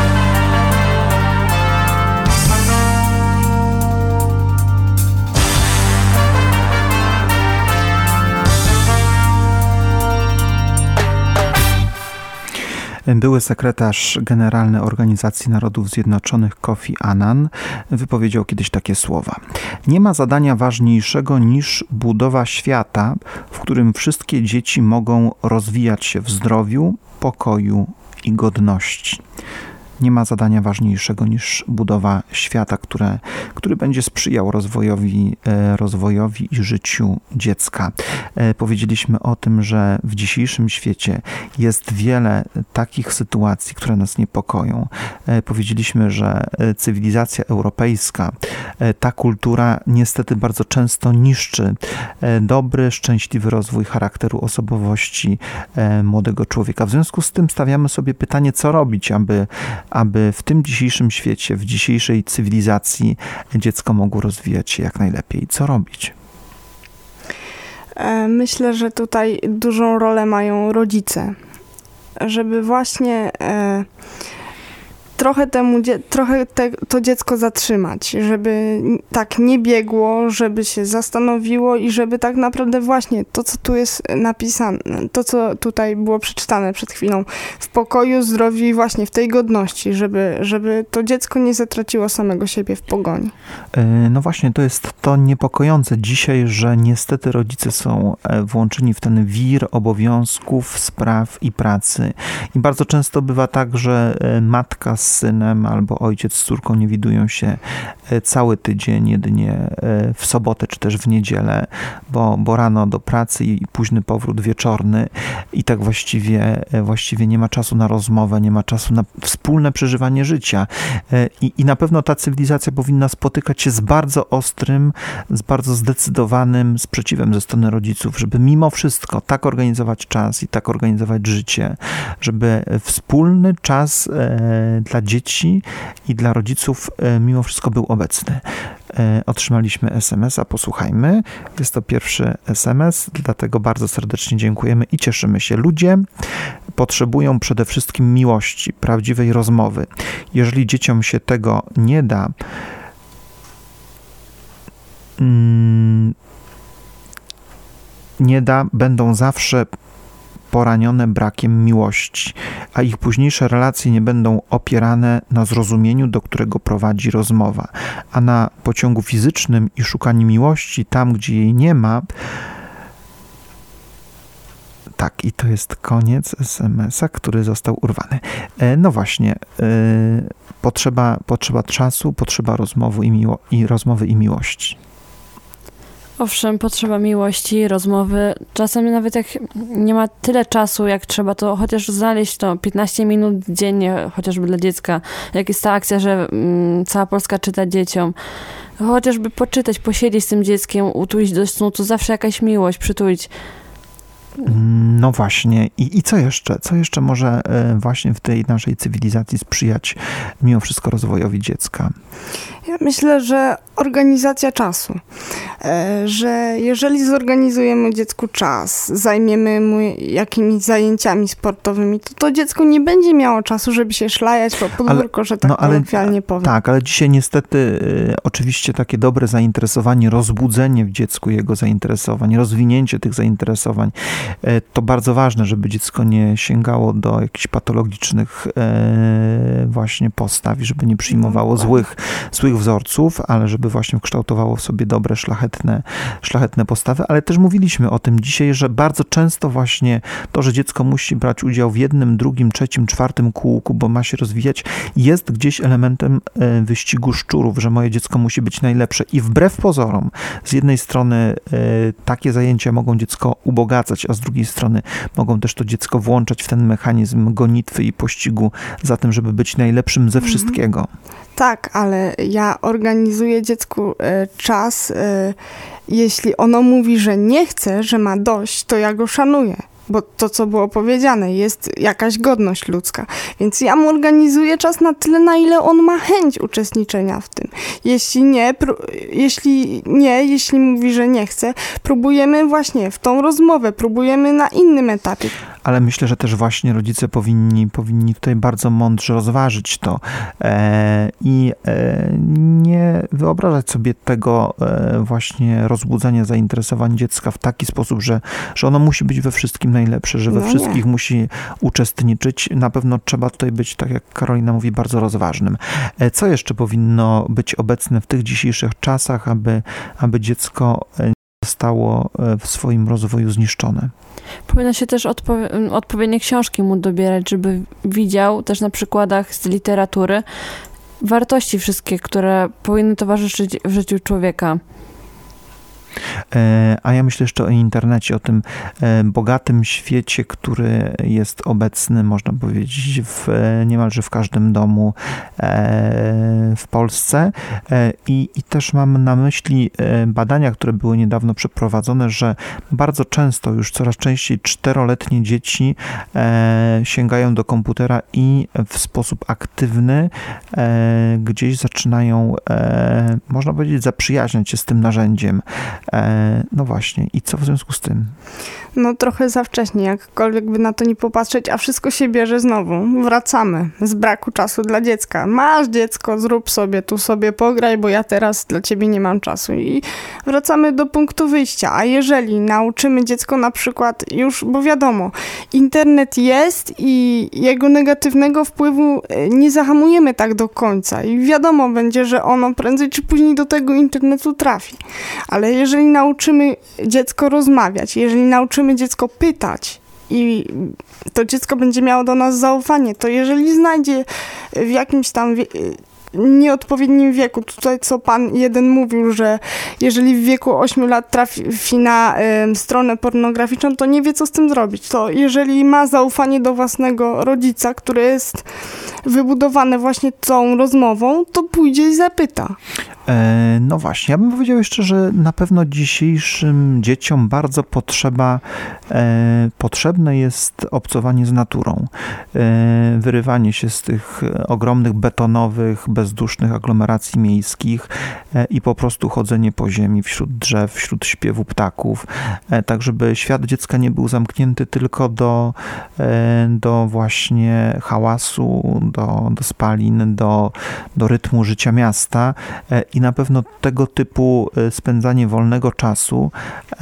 Speaker 1: Były sekretarz generalny Organizacji Narodów Zjednoczonych Kofi Annan wypowiedział kiedyś takie słowa: nie ma zadania ważniejszego niż budowa świata, w którym wszystkie dzieci mogą rozwijać się w zdrowiu, pokoju i godności. Nie ma zadania ważniejszego niż budowa świata, które, który będzie sprzyjał rozwojowi, rozwojowi i życiu dziecka. Powiedzieliśmy o tym, że w dzisiejszym świecie jest wiele takich sytuacji, które nas niepokoją. Powiedzieliśmy, że cywilizacja europejska, ta kultura niestety bardzo często niszczy dobry, szczęśliwy rozwój charakteru, osobowości młodego człowieka. W związku z tym stawiamy sobie pytanie, co robić, aby aby w tym dzisiejszym świecie, w dzisiejszej cywilizacji dziecko mogło rozwijać się jak najlepiej. Co robić?
Speaker 2: Myślę, że tutaj dużą rolę mają rodzice, żeby właśnie e, trochę, temu, trochę te, to dziecko zatrzymać, żeby tak nie biegło, żeby się zastanowiło i żeby tak naprawdę właśnie to, co tu jest napisane, to, co tutaj było przeczytane przed chwilą, w pokoju, zdrowiu i właśnie w tej godności, żeby, żeby to dziecko nie zatraciło samego siebie w pogoni.
Speaker 1: No właśnie, to jest to niepokojące dzisiaj, że niestety rodzice są włączeni w ten wir obowiązków, spraw i pracy. I bardzo często bywa tak, że matka z synem albo ojciec z córką nie widują się cały tydzień, jedynie w sobotę czy też w niedzielę, bo, bo rano do pracy i późny powrót wieczorny i tak właściwie, właściwie nie ma czasu na rozmowę, nie ma czasu na wspólne przeżywanie życia. I, i na pewno ta cywilizacja powinna spotykać się z bardzo ostrym, z bardzo zdecydowanym sprzeciwem ze strony rodziców, żeby mimo wszystko tak organizować czas i tak organizować życie, żeby wspólny czas e, dla dzieci i dla rodziców e, mimo wszystko był obecny. E, otrzymaliśmy es em es a, posłuchajmy. Jest to pierwszy es em es, dlatego bardzo serdecznie dziękujemy i cieszymy się. Ludzie potrzebują przede wszystkim miłości, prawdziwej rozmowy. Jeżeli dzieciom się tego nie da, mm, nie da, będą zawsze poranione brakiem miłości, a ich późniejsze relacje nie będą opierane na zrozumieniu, do którego prowadzi rozmowa, a na pociągu fizycznym i szukaniu miłości tam, gdzie jej nie ma, Tak, i to jest koniec es em es a, który został urwany. No właśnie, potrzeba, potrzeba czasu, potrzeba rozmowy i, miło, i rozmowy i miłości.
Speaker 4: Owszem, potrzeba miłości, rozmowy. Czasem nawet jak nie ma tyle czasu, jak trzeba, to chociaż znaleźć to piętnaście minut dziennie, chociażby dla dziecka. Jak jest ta akcja, że mm, cała Polska czyta dzieciom. Chociażby poczytać, posiedzieć z tym dzieckiem, utulić do snu, to zawsze jakaś miłość, przytulić.
Speaker 1: No właśnie. I, I co jeszcze? Co jeszcze może właśnie w tej naszej cywilizacji sprzyjać mimo wszystko rozwojowi dziecka?
Speaker 2: Ja myślę, że organizacja czasu. Że jeżeli zorganizujemy dziecku czas, zajmiemy mu jakimiś zajęciami sportowymi, to to dziecko nie będzie miało czasu, żeby się szlajać po podwórko, ale, że tak no, kolokwialnie powiem.
Speaker 1: Tak, ale dzisiaj niestety oczywiście takie dobre zainteresowanie, rozbudzenie w dziecku jego zainteresowań, rozwinięcie tych zainteresowań, to bardzo ważne, żeby dziecko nie sięgało do jakichś patologicznych właśnie postaw i żeby nie przyjmowało no, złych, złych wzorców, ale żeby właśnie kształtowało w sobie dobre, szlachetne, szlachetne postawy, ale też mówiliśmy o tym dzisiaj, że bardzo często właśnie to, że dziecko musi brać udział w jednym, drugim, trzecim, czwartym kółku, bo ma się rozwijać, jest gdzieś elementem wyścigu szczurów, że moje dziecko musi być najlepsze i wbrew pozorom, z jednej strony takie zajęcia mogą dziecko ubogacać, a z drugiej strony mogą też to dziecko włączać w ten mechanizm gonitwy i pościgu za tym, żeby być najlepszym ze wszystkiego.
Speaker 2: Tak, ale ja organizuję dziecku e, czas, e, jeśli ono mówi, że nie chce, że ma dość, to ja go szanuję. Bo to, co było powiedziane, jest jakaś godność ludzka. Więc ja mu organizuję czas na tyle, na ile on ma chęć uczestniczenia w tym. Jeśli nie, pró- jeśli nie, jeśli mówi, że nie chce, próbujemy właśnie w tą rozmowę, próbujemy na innym etapie.
Speaker 1: Ale myślę, że też właśnie rodzice powinni, powinni tutaj bardzo mądrze rozważyć to e, i e, nie wyobrażać sobie tego e, właśnie rozbudzania zainteresowań dziecka w taki sposób, że, że ono musi być we wszystkim najlepsze, że we no wszystkich nie. musi uczestniczyć. Na pewno trzeba tutaj być, tak jak Karolina mówi, bardzo rozważnym. E, co jeszcze powinno być obecne w tych dzisiejszych czasach, aby, aby dziecko nie zostało w swoim rozwoju zniszczone?
Speaker 4: Powinno się też odpo- odpowiednie książki mu dobierać, żeby widział też na przykładach z literatury wartości wszystkie, które powinny towarzyszyć w życiu człowieka.
Speaker 1: A ja myślę jeszcze o internecie, o tym bogatym świecie, który jest obecny, można powiedzieć, w niemalże w każdym domu w Polsce. I, i też mam na myśli badania, które były niedawno przeprowadzone, że bardzo często, już coraz częściej czteroletnie dzieci sięgają do komputera i w sposób aktywny gdzieś zaczynają, można powiedzieć, zaprzyjaźniać się z tym narzędziem. No właśnie, i co w związku z tym?
Speaker 2: No trochę za wcześnie, jakkolwiek by na to nie popatrzeć, a wszystko się bierze znowu. Wracamy z braku czasu dla dziecka. Masz dziecko, zrób sobie, tu sobie pograj, bo ja teraz dla ciebie nie mam czasu. I wracamy do punktu wyjścia. A jeżeli nauczymy dziecko na przykład już, bo wiadomo, internet jest i jego negatywnego wpływu nie zahamujemy tak do końca. I wiadomo będzie, że ono prędzej czy później do tego internetu trafi. Ale jeżeli nauczymy dziecko rozmawiać, jeżeli nauczymy dziecko pytać i to dziecko będzie miało do nas zaufanie, to jeżeli znajdzie w jakimś tam wie- nieodpowiednim wieku, tutaj co pan jeden mówił, że jeżeli w wieku ośmiu lat trafi na y, stronę pornograficzną, to nie wie, co z tym zrobić. To jeżeli ma zaufanie do własnego rodzica, które jest wybudowane właśnie tą rozmową, to pójdzie i zapyta.
Speaker 1: E, no właśnie, ja bym powiedział jeszcze, że na pewno dzisiejszym dzieciom bardzo potrzeba, e, potrzebne jest obcowanie z naturą. E, wyrywanie się z tych ogromnych betonowych, bezdusznych aglomeracji miejskich e, i po prostu chodzenie po ziemi wśród drzew, wśród śpiewu ptaków, e, tak żeby świat dziecka nie był zamknięty tylko do, e, do właśnie hałasu, do, do spalin, do, do rytmu życia miasta e, i na pewno tego typu spędzanie wolnego czasu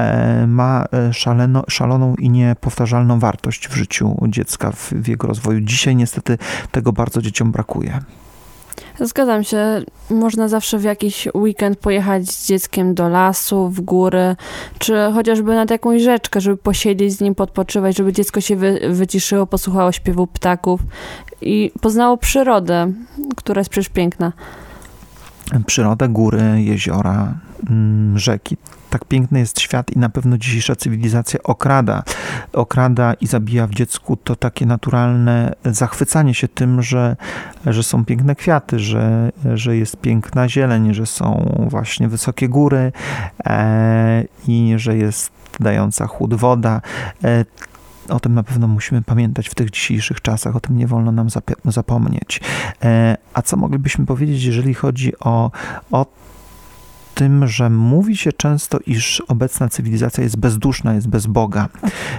Speaker 1: ma szaleno, szaloną i niepowtarzalną wartość w życiu dziecka, w, w jego rozwoju. Dzisiaj niestety tego bardzo dzieciom brakuje.
Speaker 4: Zgadzam się. Można zawsze w jakiś weekend pojechać z dzieckiem do lasu, w góry, czy chociażby nad jakąś rzeczkę, żeby posiedzieć z nim, podpoczywać, żeby dziecko się wy, wyciszyło, posłuchało śpiewu ptaków i poznało przyrodę, która jest przecież piękna.
Speaker 1: Przyroda, góry, jeziora, rzeki. Tak piękny jest świat i na pewno dzisiejsza cywilizacja okrada. Okrada i zabija w dziecku to takie naturalne zachwycanie się tym, że, że są piękne kwiaty, że, że jest piękna zieleń, że są właśnie wysokie góry e, i że jest dająca chłód woda. E, O tym na pewno musimy pamiętać w tych dzisiejszych czasach, o tym nie wolno nam zapomnieć. A co moglibyśmy powiedzieć, jeżeli chodzi o, o tym, że mówi się często, iż obecna cywilizacja jest bezduszna, jest bez Boga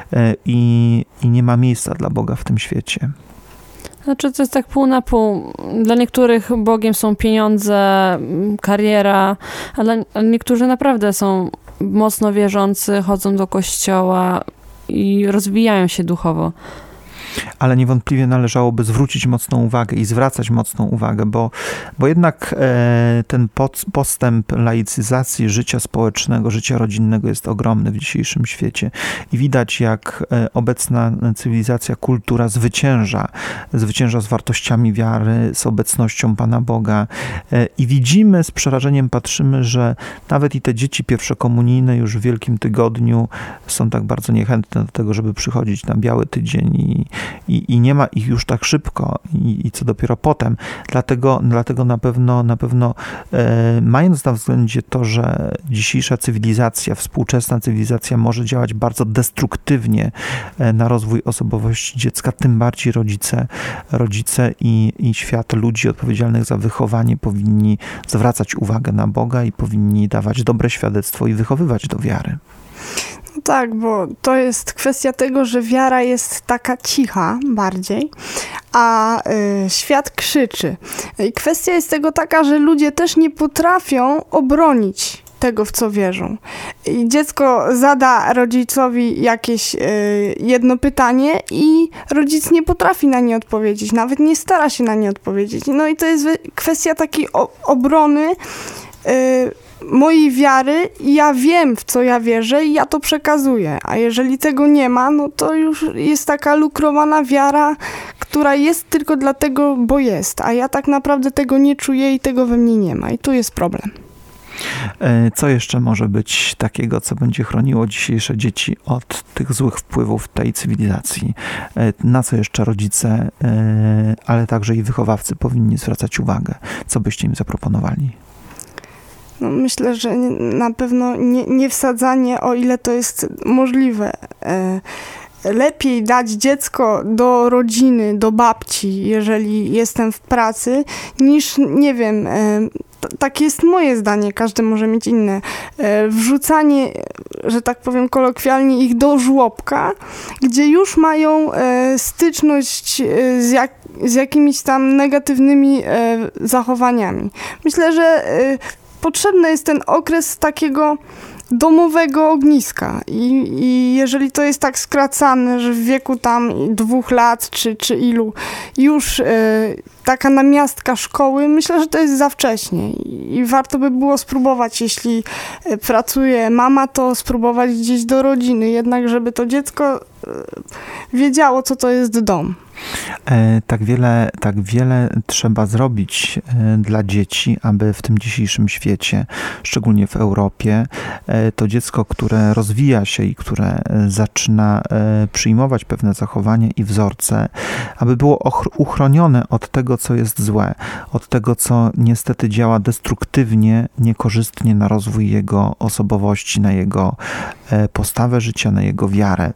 Speaker 1: i, i nie ma miejsca dla Boga w tym świecie?
Speaker 4: Znaczy, to jest tak pół na pół. Dla niektórych Bogiem są pieniądze, kariera, ale niektórzy naprawdę są mocno wierzący, chodzą do kościoła i rozwijają się duchowo.
Speaker 1: Ale niewątpliwie należałoby zwrócić mocną uwagę i zwracać mocną uwagę, bo, bo jednak e, ten pod, postęp laicyzacji życia społecznego, życia rodzinnego jest ogromny w dzisiejszym świecie i widać, jak e, obecna cywilizacja, kultura zwycięża, zwycięża z wartościami wiary, z obecnością Pana Boga e, i widzimy, z przerażeniem patrzymy, że nawet i te dzieci pierwszokomunijne już w Wielkim Tygodniu są tak bardzo niechętne do tego, żeby przychodzić na Biały Tydzień i I, i nie ma ich już tak szybko i, i co dopiero potem. Dlatego, dlatego na pewno, na pewno e, mając na względzie to, że dzisiejsza cywilizacja, współczesna cywilizacja może działać bardzo destruktywnie e, na rozwój osobowości dziecka, tym bardziej rodzice, rodzice i, i świat ludzi odpowiedzialnych za wychowanie powinni zwracać uwagę na Boga i powinni dawać dobre świadectwo i wychowywać do wiary.
Speaker 2: Tak, bo to jest kwestia tego, że wiara jest taka cicha bardziej, a y, świat krzyczy. I kwestia jest tego taka, że ludzie też nie potrafią obronić tego, w co wierzą. I dziecko zada rodzicowi jakieś y, jedno pytanie i rodzic nie potrafi na nie odpowiedzieć, nawet nie stara się na nie odpowiedzieć. No i to jest kwestia takiej o, obrony y, mojej wiary i ja wiem, w co ja wierzę i ja to przekazuję. A jeżeli tego nie ma, no to już jest taka lukrowana wiara, która jest tylko dlatego, bo jest. A ja tak naprawdę tego nie czuję i tego we mnie nie ma. I tu jest problem.
Speaker 1: Co jeszcze może być takiego, co będzie chroniło dzisiejsze dzieci od tych złych wpływów tej cywilizacji? Na co jeszcze rodzice, ale także i wychowawcy powinni zwracać uwagę? Co byście im zaproponowali?
Speaker 2: No myślę, że na pewno nie, nie wsadzanie, o ile to jest możliwe. Lepiej dać dziecko do rodziny, do babci, jeżeli jestem w pracy, niż, nie wiem, t- takie jest moje zdanie, każdy może mieć inne. Wrzucanie, że tak powiem kolokwialnie, ich do żłobka, gdzie już mają styczność z, jak, z jakimiś tam negatywnymi zachowaniami. Myślę, że potrzebny jest ten okres takiego domowego ogniska I, i jeżeli to jest tak skracane, że w wieku tam dwóch lat czy, czy ilu już y, taka namiastka szkoły, myślę, że to jest za wcześnie i, i warto by było spróbować, jeśli y, pracuje mama, to spróbować gdzieś do rodziny, jednak żeby to dziecko y, wiedziało, co to jest dom.
Speaker 1: Tak wiele, tak wiele trzeba zrobić dla dzieci, aby w tym dzisiejszym świecie, szczególnie w Europie, to dziecko, które rozwija się i które zaczyna przyjmować pewne zachowania i wzorce, aby było uchronione od tego, co jest złe, od tego, co niestety działa destruktywnie, niekorzystnie na rozwój jego osobowości, na jego postawę życia, na jego wiarę.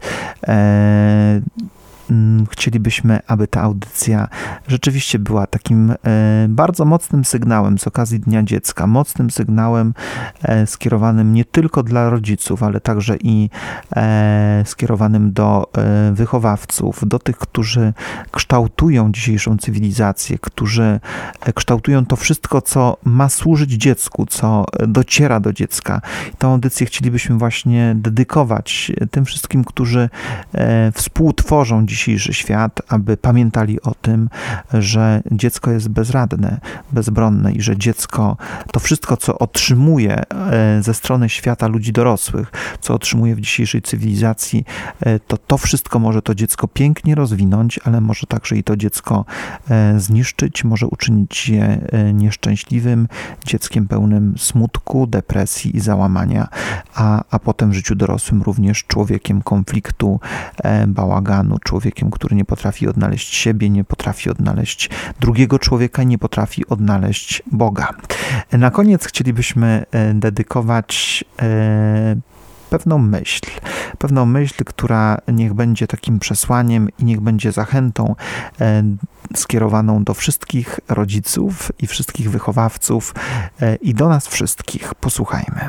Speaker 1: Chcielibyśmy, aby ta audycja rzeczywiście była takim bardzo mocnym sygnałem z okazji Dnia Dziecka, mocnym sygnałem skierowanym nie tylko dla rodziców, ale także i skierowanym do wychowawców, do tych, którzy kształtują dzisiejszą cywilizację, którzy kształtują to wszystko, co ma służyć dziecku, co dociera do dziecka. Tę audycję chcielibyśmy właśnie dedykować tym wszystkim, którzy współtworzą dzisiejszy świat, aby pamiętali o tym, że dziecko jest bezradne, bezbronne i że dziecko to wszystko, co otrzymuje ze strony świata ludzi dorosłych, co otrzymuje w dzisiejszej cywilizacji, to to wszystko może to dziecko pięknie rozwinąć, ale może także i to dziecko zniszczyć, może uczynić je nieszczęśliwym, dzieckiem pełnym smutku, depresji i załamania, a, a potem w życiu dorosłym również człowiekiem konfliktu, bałaganu, człowiekiem, który nie potrafi odnaleźć siebie, nie potrafi odnaleźć drugiego człowieka, nie potrafi odnaleźć Boga. Na koniec chcielibyśmy dedykować pewną myśl, pewną myśl, która niech będzie takim przesłaniem i niech będzie zachętą skierowaną do wszystkich rodziców i wszystkich wychowawców i do nas wszystkich. Posłuchajmy.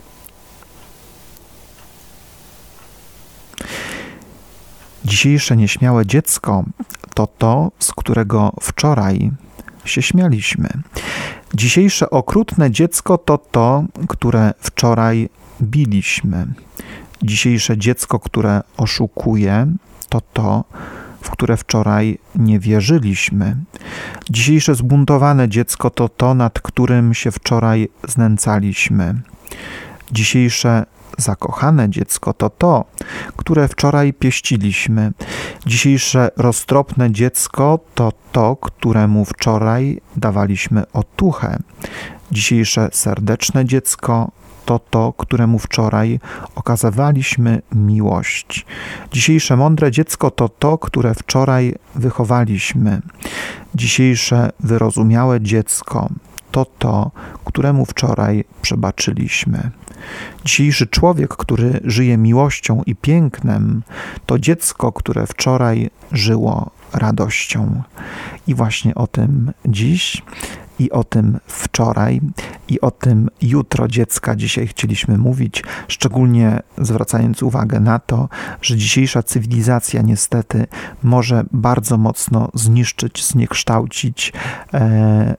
Speaker 1: Dzisiejsze nieśmiałe dziecko to to, z którego wczoraj się śmialiśmy. Dzisiejsze okrutne dziecko to to, które wczoraj biliśmy. Dzisiejsze dziecko, które oszukuje, to to, w które wczoraj nie wierzyliśmy. Dzisiejsze zbuntowane dziecko to to, nad którym się wczoraj znęcaliśmy. Dzisiejsze zakochane dziecko to to, które wczoraj pieściliśmy. Dzisiejsze roztropne dziecko to to, któremu wczoraj dawaliśmy otuchę. Dzisiejsze serdeczne dziecko to to, któremu wczoraj okazywaliśmy miłość. Dzisiejsze mądre dziecko to to, które wczoraj wychowaliśmy. Dzisiejsze wyrozumiałe dziecko to to, któremu wczoraj przebaczyliśmy. Dzisiejszy człowiek, który żyje miłością i pięknem, to dziecko, które wczoraj żyło radością. I właśnie o tym dziś, i o tym wczoraj, i o tym jutro dziecka dzisiaj chcieliśmy mówić, szczególnie zwracając uwagę na to, że dzisiejsza cywilizacja niestety może bardzo mocno zniszczyć, zniekształcić e,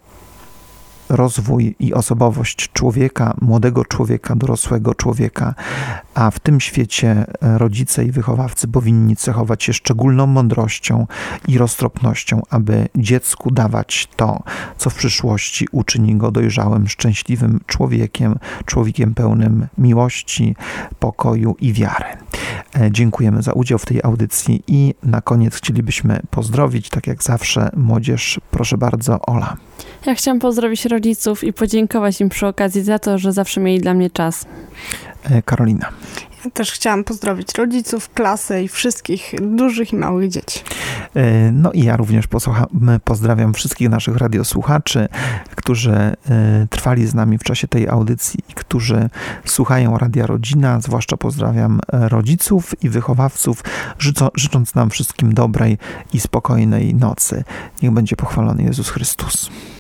Speaker 1: rozwój i osobowość człowieka, młodego człowieka, dorosłego człowieka, a w tym świecie rodzice i wychowawcy powinni cechować się szczególną mądrością i roztropnością, aby dziecku dawać to, co w przyszłości uczyni go dojrzałym, szczęśliwym człowiekiem, człowiekiem pełnym miłości, pokoju i wiary. Dziękujemy za udział w tej audycji i na koniec chcielibyśmy pozdrowić, tak jak zawsze, młodzież. Proszę bardzo, Ola.
Speaker 4: Ja chciałam pozdrowić rodziców i podziękować im przy okazji za to, że zawsze mieli dla mnie czas.
Speaker 1: Karolina.
Speaker 2: Ja też chciałam pozdrowić rodziców, klasę i wszystkich dużych i małych dzieci.
Speaker 1: No i ja również pozdrawiam wszystkich naszych radiosłuchaczy, którzy trwali z nami w czasie tej audycji i którzy słuchają Radia Rodzina. Zwłaszcza pozdrawiam rodziców i wychowawców, życząc nam wszystkim dobrej i spokojnej nocy. Niech będzie pochwalony Jezus Chrystus.